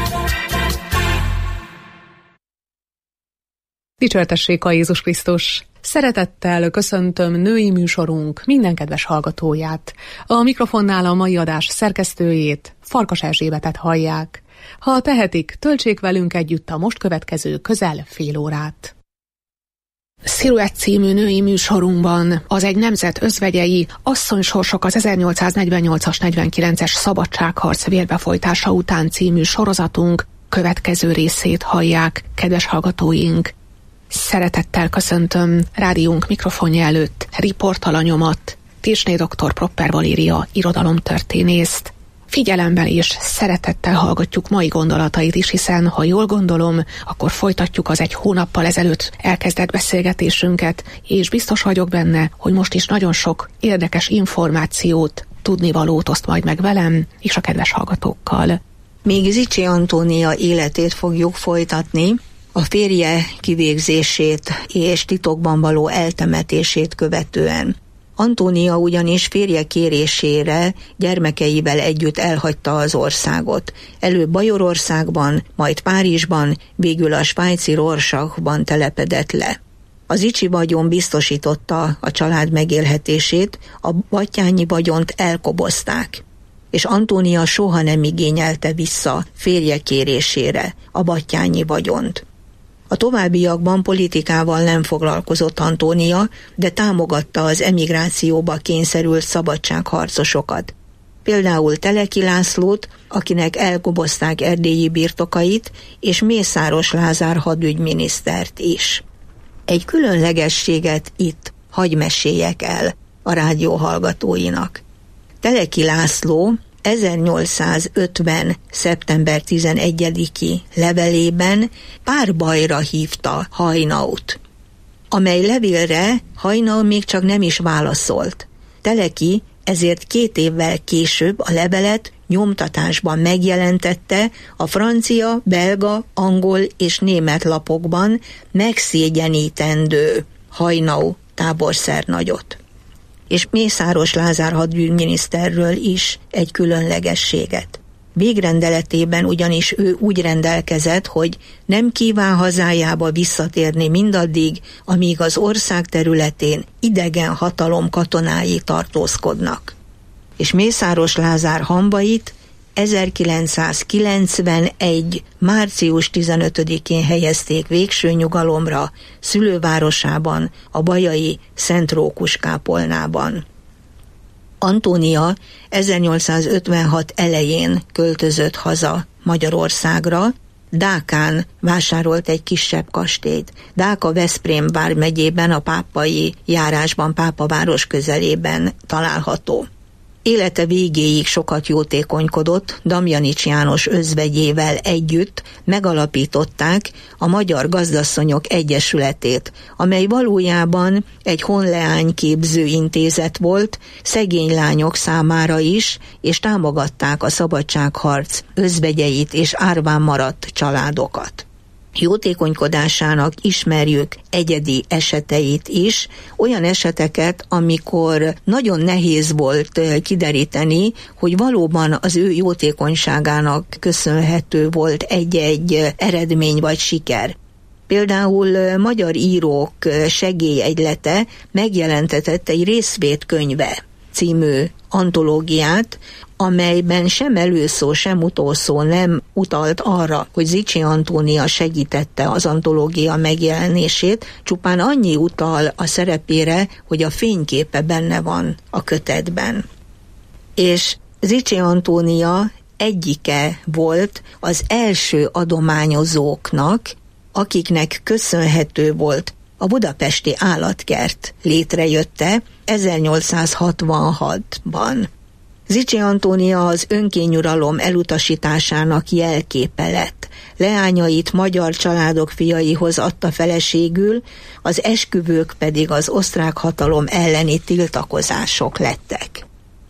Dicsértessék a Jézus Krisztus! Szeretettel köszöntöm női műsorunk minden kedves hallgatóját. A mikrofonnál a mai adás szerkesztőjét, Farkas Erzsébetet hallják. Ha tehetik, töltsék velünk együtt a most következő közel fél órát. Sziluett című női műsorunkban az Egy nemzet özvegyei asszonysorsok az ezernyolcszáznegyvennyolcas negyvenkilences szabadságharc vérbefolytása után című sorozatunk következő részét hallják, kedves hallgatóink. Szeretettel köszöntöm rádiónk mikrofonja előtt riportalanyomat, Tirsné doktor Propper Valéria irodalomtörténészt. Figyelemmel és szeretettel hallgatjuk mai gondolatait is, hiszen ha jól gondolom, akkor folytatjuk az egy hónappal ezelőtt elkezdett beszélgetésünket, és biztos vagyok benne, hogy most is nagyon sok érdekes információt, tudnivalót oszt majd meg velem és a kedves hallgatókkal. Még Zichy Antónia életét fogjuk folytatni, a férje kivégzését és titokban való eltemetését követően. Antónia ugyanis férje kérésére gyermekeivel együtt elhagyta az országot. Előbb Bajorországban, majd Párizsban, végül a svájci Rorschachban telepedett le. A Zichy vagyon biztosította a család megélhetését, a battyányi vagyont elkobozták, és Antónia soha nem igényelte vissza férje kérésére a battyányi vagyont. A továbbiakban politikával nem foglalkozott Antónia, de támogatta az emigrációba kényszerült szabadságharcosokat. Például Teleki Lászlót, akinek elkobozták erdélyi birtokait, és Mészáros Lázár hadügyminisztert is. Egy különlegességet itt hagy meséljek el a rádió hallgatóinak. Teleki László ezernyolcszázötven. szeptember tizenegyediki levelében párbajra hívta Haynauut, amely levélre Haynau még csak nem is válaszolt. Teleki ezért két évvel később a levelet nyomtatásban megjelentette a francia, belga, angol és német lapokban, megszégyenítendő Haynau táborszernagyot. És Mészáros Lázár hadügyminiszterről is egy különlegességet. Végrendeletében ugyanis ő úgy rendelkezett, hogy nem kíván hazájába visszatérni mindaddig, amíg az ország területén idegen hatalom katonái tartózkodnak. És Mészáros Lázár hambait ezerkilencszázkilencvenegy. március tizenötödikén helyezték végső nyugalomra szülővárosában, a bajai Szent Rókus kápolnában. Antónia ezernyolcszázötvenhat elején költözött haza Magyarországra, Dákán vásárolt egy kisebb kastélyt. Dáka Veszprém vármegyében, a pápai járásban, Pápaváros közelében található. Élete végéig sokat jótékonykodott, Damjanics János özvegyével együtt megalapították a Magyar Gazdasszonyok Egyesületét, amely valójában egy honleányképző intézet volt, szegény lányok számára is, és támogatták a szabadságharc özvegyeit és árván maradt családokat. Jótékonykodásának ismerjük egyedi eseteit is, olyan eseteket, amikor nagyon nehéz volt kideríteni, hogy valóban az ő jótékonyságának köszönhető volt egy-egy eredmény vagy siker. Például Magyar Írók Segélyegylete megjelentetett egy Részvétkönyve című antológiát, amelyben sem előszó, sem utószó nem utalt arra, hogy Zichy Antónia segítette az antológia megjelenését, csupán annyi utal a szerepére, hogy a fényképe benne van a kötetben. És Zichy Antónia egyike volt az első adományozóknak, akiknek köszönhető volt a budapesti állatkert létrejötte ezernyolcszázhatvanhatban. Zichy Antónia az önkényuralom elutasításának jelképe lett. Leányait magyar családok fiaihoz adta feleségül, az esküvők pedig az osztrák hatalom elleni tiltakozások lettek.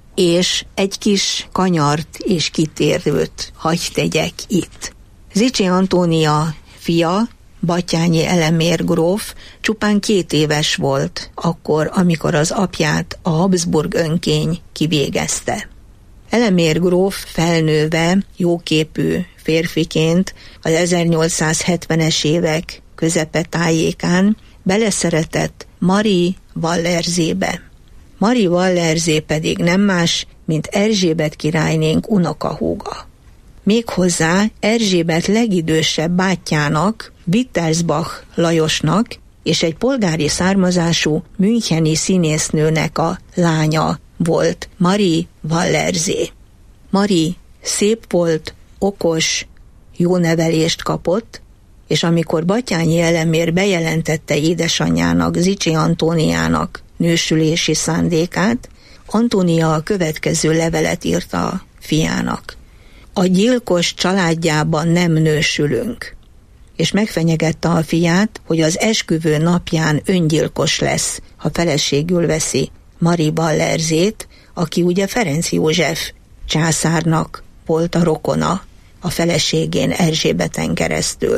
És egy kis kanyart és kitérőt hagy tegyek itt. Zichy Antónia fia, Batthyányi Elemér gróf csupán két éves volt akkor, amikor az apját a Habsburg önkény kivégezte. Elemér gróf felnőve, jóképű férfiként az ezernyolcszázhetvenes évek közepetájékán beleszeretett Marie Wallerzébe. Marie Wallerzé pedig nem más, mint Erzsébet királynénk unokahúga. Méghozzá Erzsébet legidősebb bátyjának, Wittelsbach Lajosnak és egy polgári származású müncheni színésznőnek a lánya volt, Marie Wallerzé. Marie szép volt, okos, jó nevelést kapott, és amikor Batthyányi Elemér bejelentette édesanyjának, Zichy Antóniának nősülési szándékát, Antónia a következő levelet írta a fiának. A gyilkos családjában nem nősülünk. És megfenyegette a fiát, hogy az esküvő napján öngyilkos lesz, ha feleségül veszi Marie Wallerzét, aki ugye Ferenc József császárnak volt a rokona a feleségén Erzsébeten keresztül.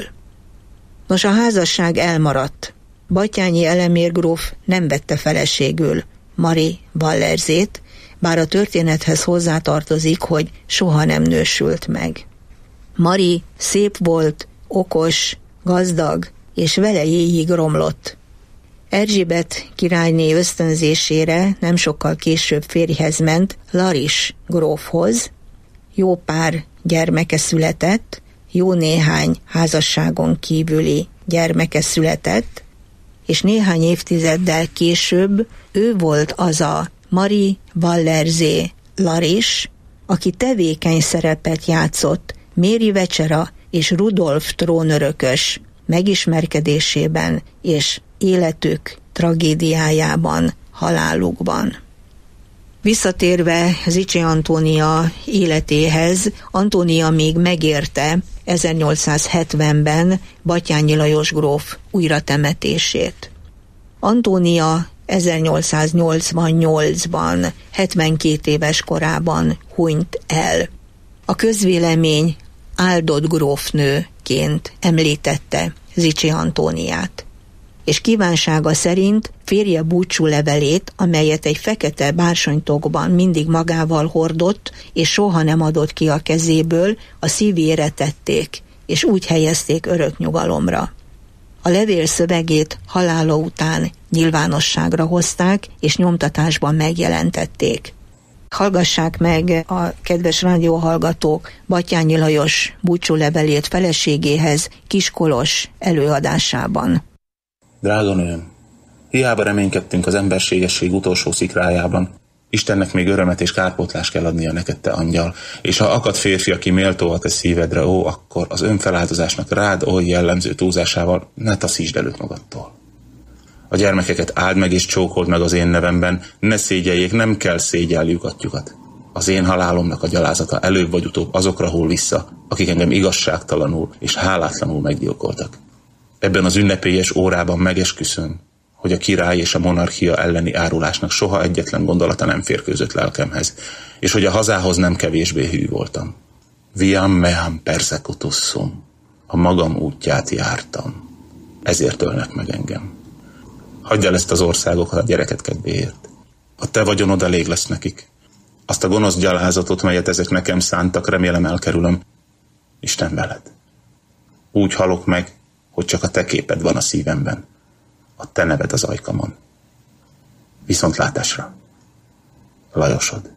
Nos, a házasság elmaradt. Batthyányi Elemér gróf nem vette feleségül Marie Wallerzét, bár a történethez hozzátartozik, hogy soha nem nősült meg. Marie szép volt, okos, gazdag, és velejéig romlott. Erzsébet királyné ösztönzésére nem sokkal később férjhez ment Laris grófhoz, jó pár gyermeke született, jó néhány házasságon kívüli gyermeke született, és néhány évtizeddel később ő volt az a Marie Wallerzé Laris, aki tevékeny szerepet játszott Méri Vecsera és Rudolf trónörökös megismerkedésében és életük tragédiájában, halálukban. Visszatérve Zichy Antónia életéhez, Antónia még megérte ezernyolcszázhetvenben Batthyányi Lajos gróf újratemetését. Antónia ezernyolcszáznyolcvannyolcban, hetvenkét éves korában hunyt el. A közvélemény áldott grófnőként említette Zichy Antóniát, és kívánsága szerint férje búcsú levelét, amelyet egy fekete bársonytokban mindig magával hordott, és soha nem adott ki a kezéből, a szívére tették, és úgy helyezték örök nyugalomra. A levél szövegét halála után nyilvánosságra hozták, és nyomtatásban megjelentették. Hallgassák meg a kedves rádióhallgatók Batthyány Lajos búcsúlevelét feleségéhez Kiskolos előadásában. Drága nőm, hiába reménykedtünk az emberségesség utolsó szikrájában. Istennek még örömet és kárpótlást kell adnia neked, te angyal, és ha akad férfi, aki méltó a te szívedre, ó, akkor az önfeláldozásnak rád oly jellemző túlzásával ne taszítsd előtt magadtól. A gyermekeket áld meg és csókold meg az én nevemben, ne szégyeljék, nem kell szégyelljük atyukat. Az én halálomnak a gyalázata előbb vagy utóbb azokra hull vissza, akik engem igazságtalanul és hálátlanul meggyilkoltak. Ebben az ünnepélyes órában megesküszöm, hogy a király és a monarchia elleni árulásnak soha egyetlen gondolata nem férkőzött lelkemhez, és hogy a hazához nem kevésbé hű voltam. Viam meam persecutussum, a magam útját jártam. Ezért ölnek meg engem. Hagyd el ezt az országokat a gyereket kedvéért. A te vagyonod elég lesz nekik. Azt a gonosz gyalázatot, melyet ezek nekem szántak, remélem elkerülöm. Isten veled. Úgy halok meg, hogy csak a te képed van a szívemben. A te neved az ajkamon. Viszontlátásra. Lajosod.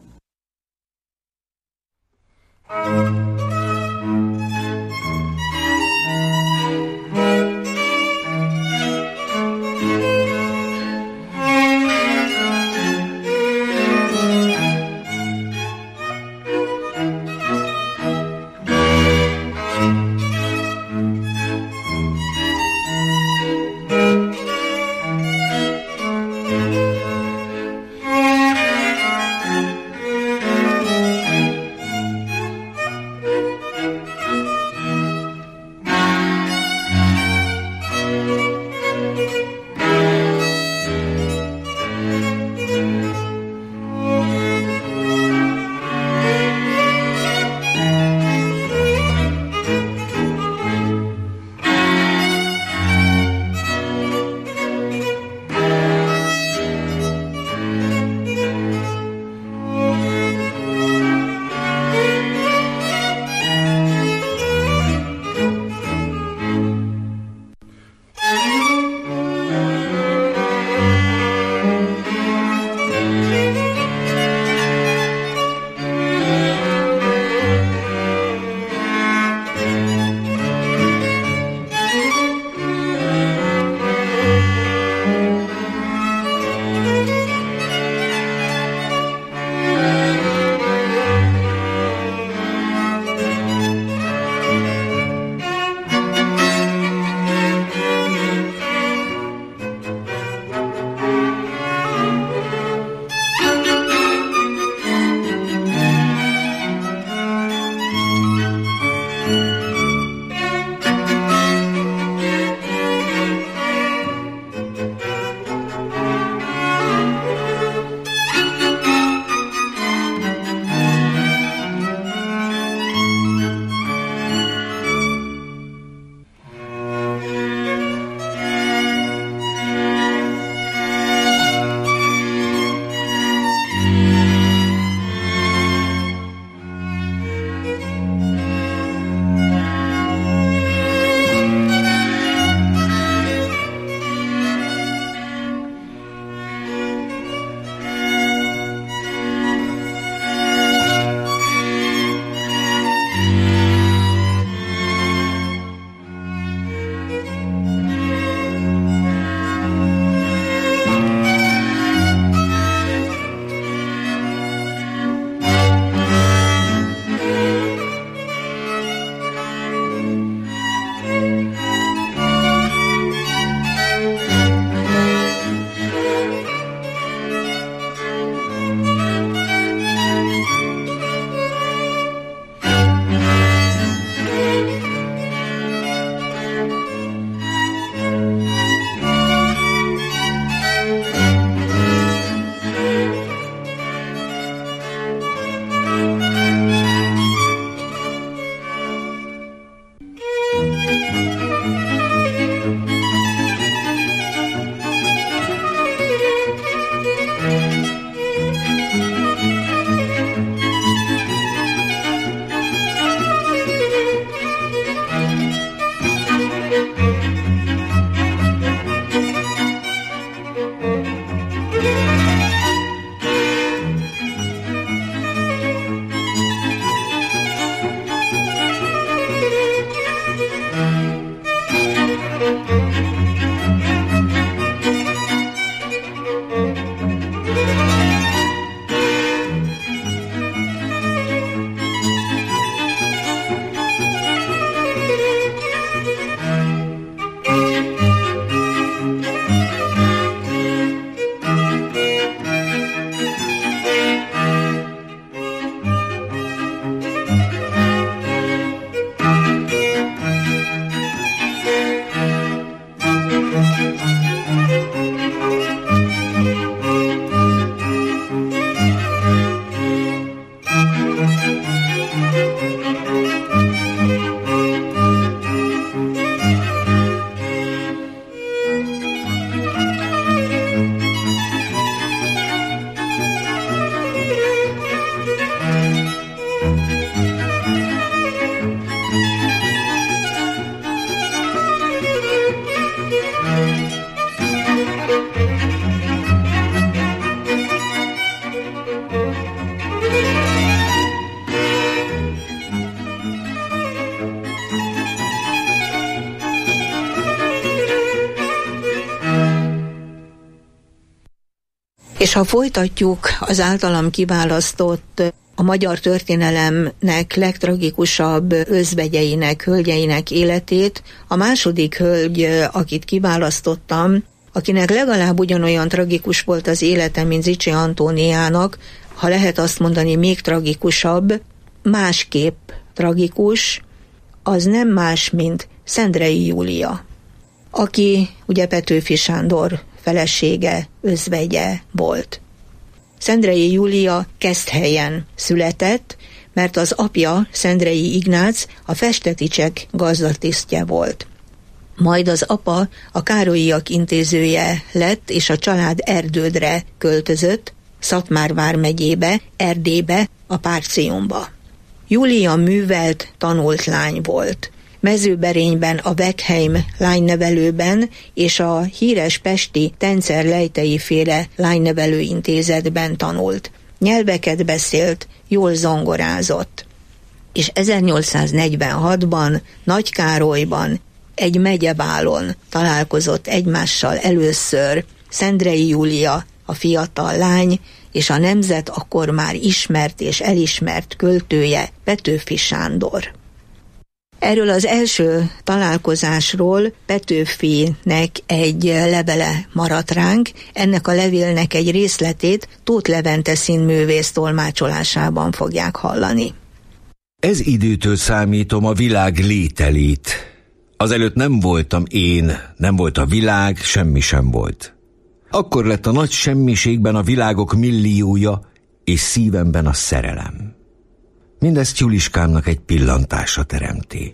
És ha folytatjuk az általam kiválasztott, a magyar történelemnek legtragikusabb özvegyeinek, hölgyeinek életét, a második hölgy, akit kiválasztottam, akinek legalább ugyanolyan tragikus volt az élete, mint Zichy Antóniának, ha lehet azt mondani, még tragikusabb, másképp tragikus, az nem más, mint Szendrei Júlia, aki ugye Petőfi Sándor felesége, özvegye volt. Szendrei Júlia Keszthelyen született, mert az apja, Szendrei Ignác, a festeticsek gazdatisztje volt. Majd az apa a Károlyiak intézője lett, és a család Erdődre költözött, Szatmár vármegyébe, Erdélybe, a Párciumba. Júlia művelt, tanult lány volt. Mezőberényben, a Beckheim lánynevelőben és a híres pesti Tencer-Lejtei féle lánynevelő intézetben tanult. Nyelveket beszélt, jól zongorázott. És ezernyolcszáznegyvenhatban Nagykárolyban egy megyeválon találkozott egymással először Szendrei Júlia, a fiatal lány, és a nemzet akkor már ismert és elismert költője, Petőfi Sándor. Erről az első találkozásról Petőfinek egy levele maradt ránk, ennek a levélnek egy részletét Tóth Levente színművész tolmácsolásában fogják hallani. Ez időtől számítom a világ lételét. Azelőtt nem voltam én, nem volt a világ, semmi sem volt. Akkor lett a nagy semmiségben a világok milliója, és szívemben a szerelem. Mindezt Juliskámnak egy pillantása teremti.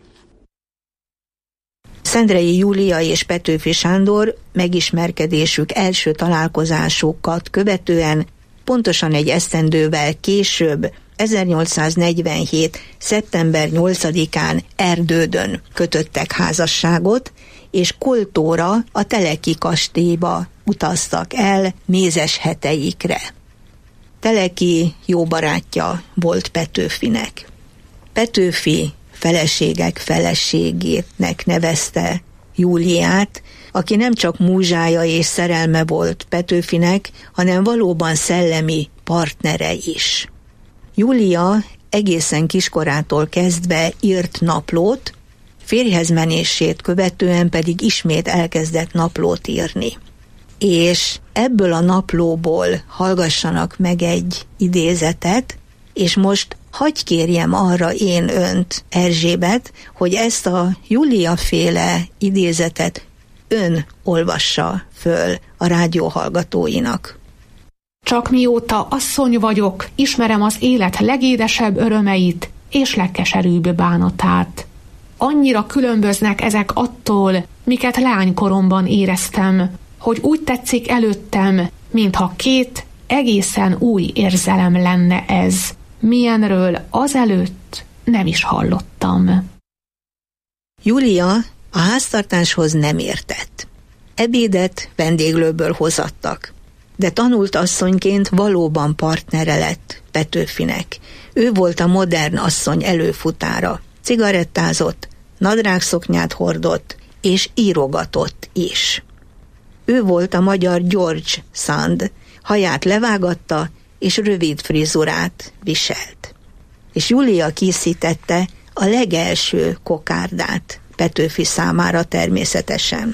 Szendrei Júlia és Petőfi Sándor megismerkedésük első találkozásukat követően pontosan egy esztendővel később, ezernyolcszáznegyvenhét. szeptember nyolcadikán Erdődön kötöttek házasságot, és Koltóra, a Teleki kastélyba utaztak el mézesheteikre. Teleki jó barátja volt Petőfinek. Petőfi feleségek feleségének nevezte Júliát, aki nem csak múzsája és szerelme volt Petőfinek, hanem valóban szellemi partnere is. Júlia egészen kiskorától kezdve írt naplót, férjhez menését követően pedig ismét elkezdett naplót írni. És ebből a naplóból hallgassanak meg egy idézetet, és most hagy kérjem arra én önt, Erzsébet, hogy ezt a Júlia-féle idézetet ön olvassa föl a rádió hallgatóinak. Csak mióta asszony vagyok, ismerem az élet legédesebb örömeit és legkeserűbb bánatát. Annyira különböznek ezek attól, miket lánykoromban éreztem, hogy úgy tetszik előttem, mintha két egészen új érzelem lenne ez, milyenről azelőtt nem is hallottam. Júlia a háztartáshoz nem értett. Ebédet vendéglőből hozattak, de tanult asszonyként valóban partnere lett Petőfinek. Ő volt a modern asszony előfutára. Cigarettázott, nadrágszoknyát hordott, és írogatott is. Ő volt a magyar George Sand, haját levágatta, és rövid frizurát viselt. És Júlia készítette a legelső kokárdát Petőfi számára természetesen.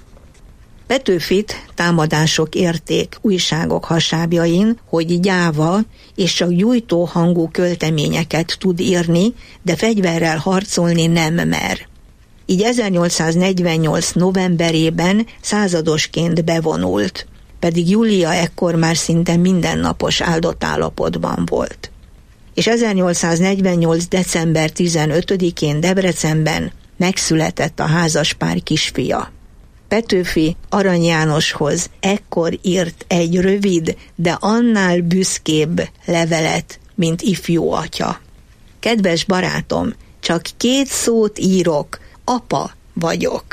Petőfit támadások érték újságok hasábjain, hogy gyáva és csak gyújtó hangú költeményeket tud írni, de fegyverrel harcolni nem mer. Így ezernyolcszáznegyvennyolc. novemberében századosként bevonult, pedig Júlia ekkor már szinte mindennapos áldott állapotban volt. És ezernyolcszáznegyvennyolc. december tizenötödikén Debrecenben megszületett a házaspár kisfia. Petőfi Arany Jánoshoz ekkor írt egy rövid, de annál büszkébb levelet, mint ifjú atya. Kedves barátom, csak két szót írok, apa vagyok.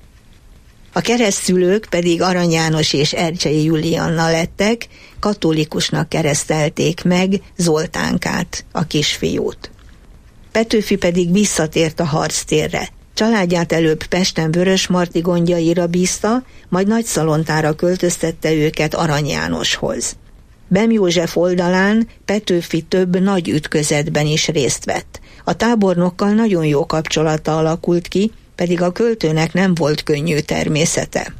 A keresztszülők pedig Arany János és Ercsei Julianna lettek, katolikusnak keresztelték meg Zoltánkát, a kisfiút. Petőfi pedig visszatért a harctérre. Családját előbb Pesten Vörösmarty gondjaira bízta, majd Nagyszalontára költöztette őket Arany Jánoshoz. Bem József oldalán Petőfi több nagy ütközetben is részt vett. A tábornokkal nagyon jó kapcsolata alakult ki, pedig a költőnek nem volt könnyű természete.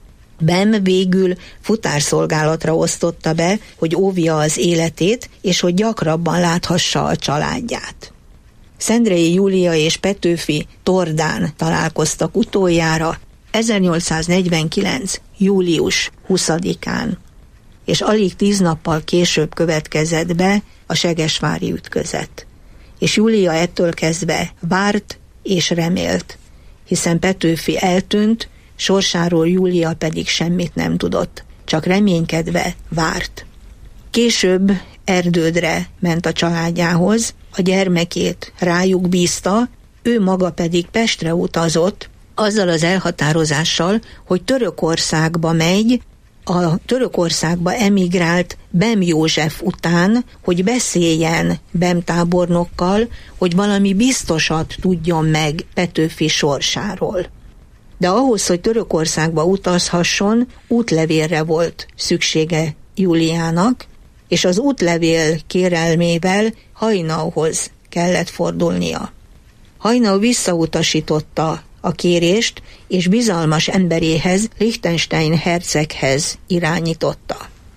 Bem végül futárszolgálatra osztotta be, hogy óvja az életét, és hogy gyakrabban láthassa a családját. Szendrei Júlia és Petőfi Tordán találkoztak utoljára ezernyolcszáznegyvenkilenc. július huszadikán, és alig tíz nappal később következett be a segesvári ütközet. És Júlia ettől kezdve várt és remélt, hiszen Petőfi eltűnt, sorsáról Júlia pedig semmit nem tudott, csak reménykedve várt. Később Erdődre ment a családjához, a gyermekét rájuk bízta, ő maga pedig Pestre utazott, azzal az elhatározással, hogy Törökországba megy, a Törökországba emigrált Bem József után, hogy beszéljen Bem tábornokkal, hogy valami biztosat tudjon meg Petőfi sorsáról. De ahhoz, hogy Törökországba utazhasson, útlevélre volt szüksége Júliának, és az útlevél kérelmével Haynauhoz kellett fordulnia. Haynau visszautasította a kérést, és bizalmas emberéhez, Liechtenstein herceghez irányította,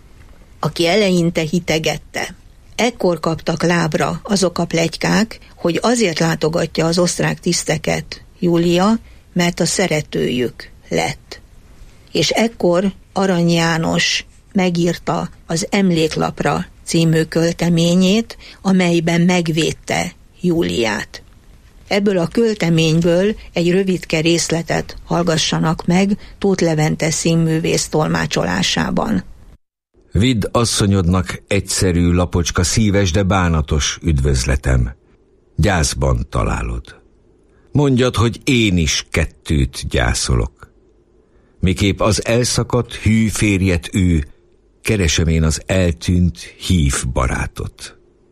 aki eleinte hitegette. Ekkor kaptak lábra azok a pletykák, hogy azért látogatja az osztrák tiszteket Júlia, mert a szeretőjük lett. És ekkor Arany János megírta az Emléklapra című költeményét, amelyben megvédte Júliát. Ebből a költeményből egy rövidke részletet hallgassanak meg Tóth Levente színművész tolmácsolásában. Vidd asszonyodnak egyszerű, lapocska, szíves, de bánatos üdvözletem. Gyászban találod. Mondjad, hogy én is kettőt gyászolok. Miképp az elszakadt hű férjet ő, keresem én az eltűnt hív barátot.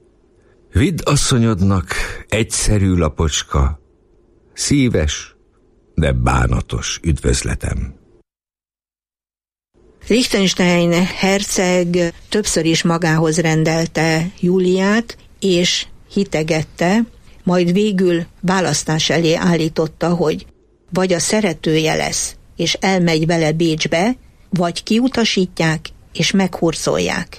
Vidd asszonyodnak egyszerű, lapocska, szíves, de bánatos üdvözletem. Liechtenstein herceg többször is magához rendelte Júliát, és hitegette, majd végül választás elé állította, hogy vagy a szeretője lesz, és elmegy vele Bécsbe, vagy kiutasítják, és meghurcolják.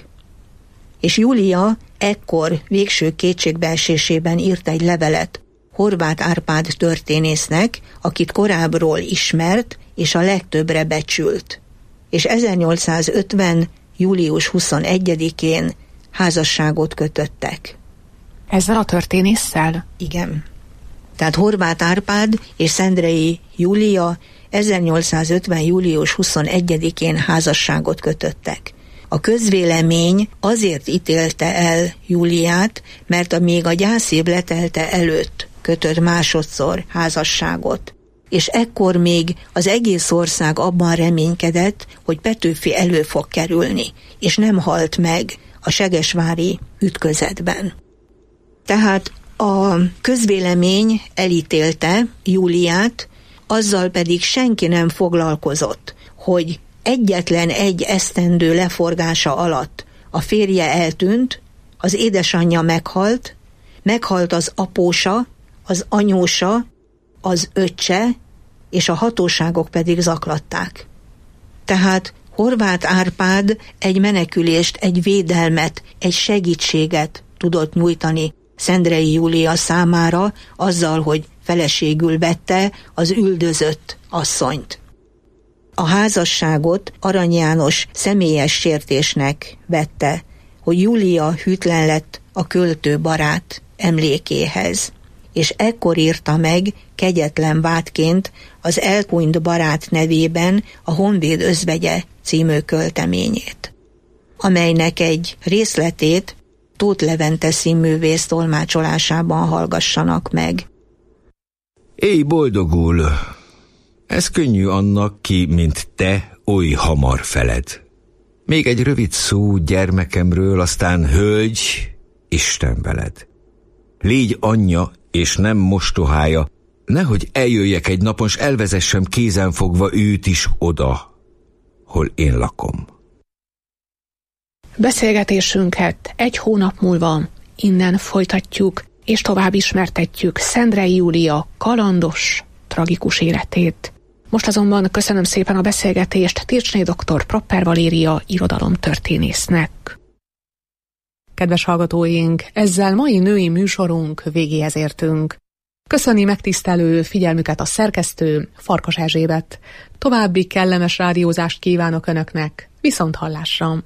És Júlia ekkor végső kétségbeesésében írt egy levelet Horváth Árpád történésznek, akit korábbról ismert, és a legtöbbre becsült. És ezernyolcszázötven. július huszonegyedikén házasságot kötöttek. Ezzel a történésszel? Igen. Tehát Horváth Árpád és Szendrei Júlia ezernyolcszázötven. július huszonegyedikén házasságot kötöttek. A közvélemény azért ítélte el Júliát, mert a még a gyászév letelte előtt kötött másodszor házasságot. És ekkor még az egész ország abban reménykedett, hogy Petőfi elő fog kerülni, és nem halt meg a segesvári ütközetben. Tehát a közvélemény elítélte Júliát, azzal pedig senki nem foglalkozott, hogy egyetlen egy esztendő leforgása alatt a férje eltűnt, az édesanyja meghalt, meghalt az apósa, az anyósa, az öccse, és a hatóságok pedig zaklatták. Tehát Horváth Árpád egy menekülést, egy védelmet, egy segítséget tudott nyújtani Szendrei Júlia számára, azzal, hogy feleségül vette az üldözött asszonyt. A házasságot Arany János személyes sértésnek vette, hogy Júlia hűtlen lett a költő barát emlékéhez, és ekkor írta meg kegyetlen vádként az elhunyt barát nevében a Honvéd özvegye című költeményét, amelynek egy részletét Tóth Levente színművész tolmácsolásában hallgassanak meg. Éj boldogul! Ez könnyű annak, ki, mint te, oly hamar feled. Még egy rövid szó gyermekemről, aztán hölgy, Isten veled. Légy anyja, és nem mostohája, nehogy eljöjjek egy napon, s elvezessem kézen fogva őt is oda, hol én lakom. Beszélgetésünket egy hónap múlva innen folytatjuk, és tovább ismertetjük Szendrei Júlia kalandos, tragikus életét. Most azonban köszönöm szépen a beszélgetést Tircsné doktor Propper Valéria irodalomtörténésznek. Kedves hallgatóink, ezzel mai női műsorunk végéhez értünk. Köszöni megtisztelő figyelmüket a szerkesztő, Farkas Erzsébet. További kellemes rádiózást kívánok Önöknek. Viszont hallásra!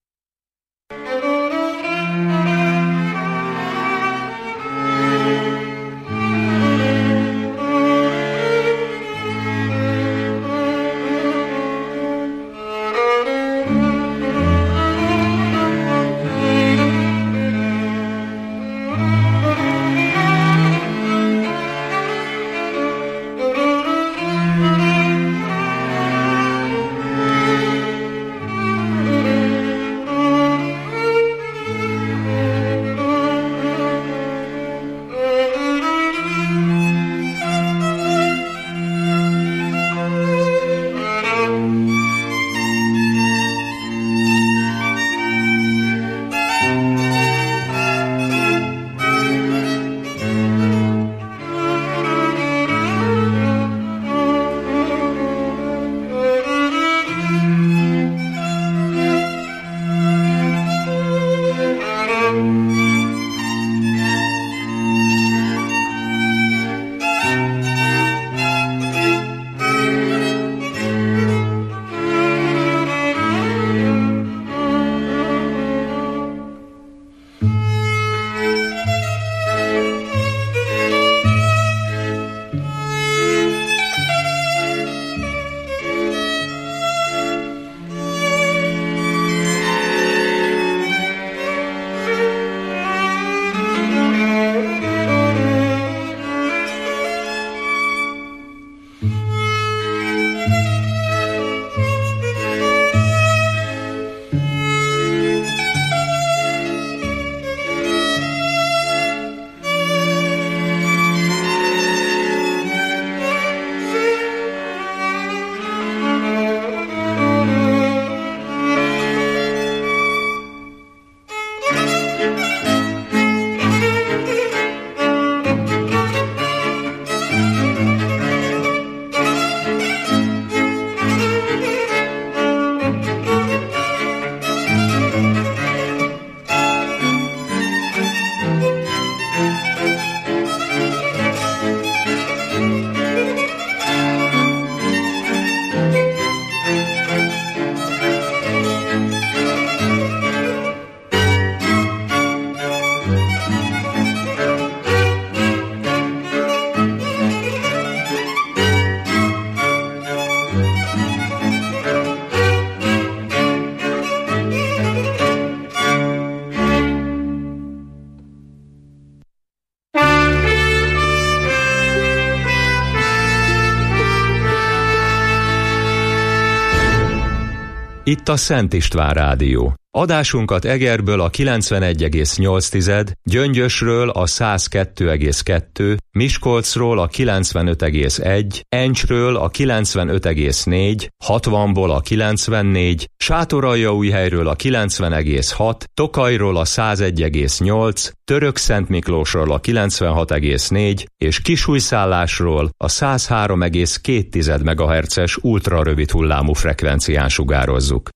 Itt a Szent István Rádió. Adásunkat Egerből a kilencvenegy egész nyolc, Gyöngyösről a száz kettő egész kettő, Miskolcról a kilencvenöt egész egy, Encsről a kilencvenöt egész négy, hatvanból a kilencvennégy, Sátoraljaújhelyről a kilencven egész hat, Tokajról a száz egy egész nyolc, Törökszentmiklósról a kilencvenhat egész négy és Kisújszállásról a száz három egész két megahertzes ultrarövid hullámú frekvencián sugározzuk.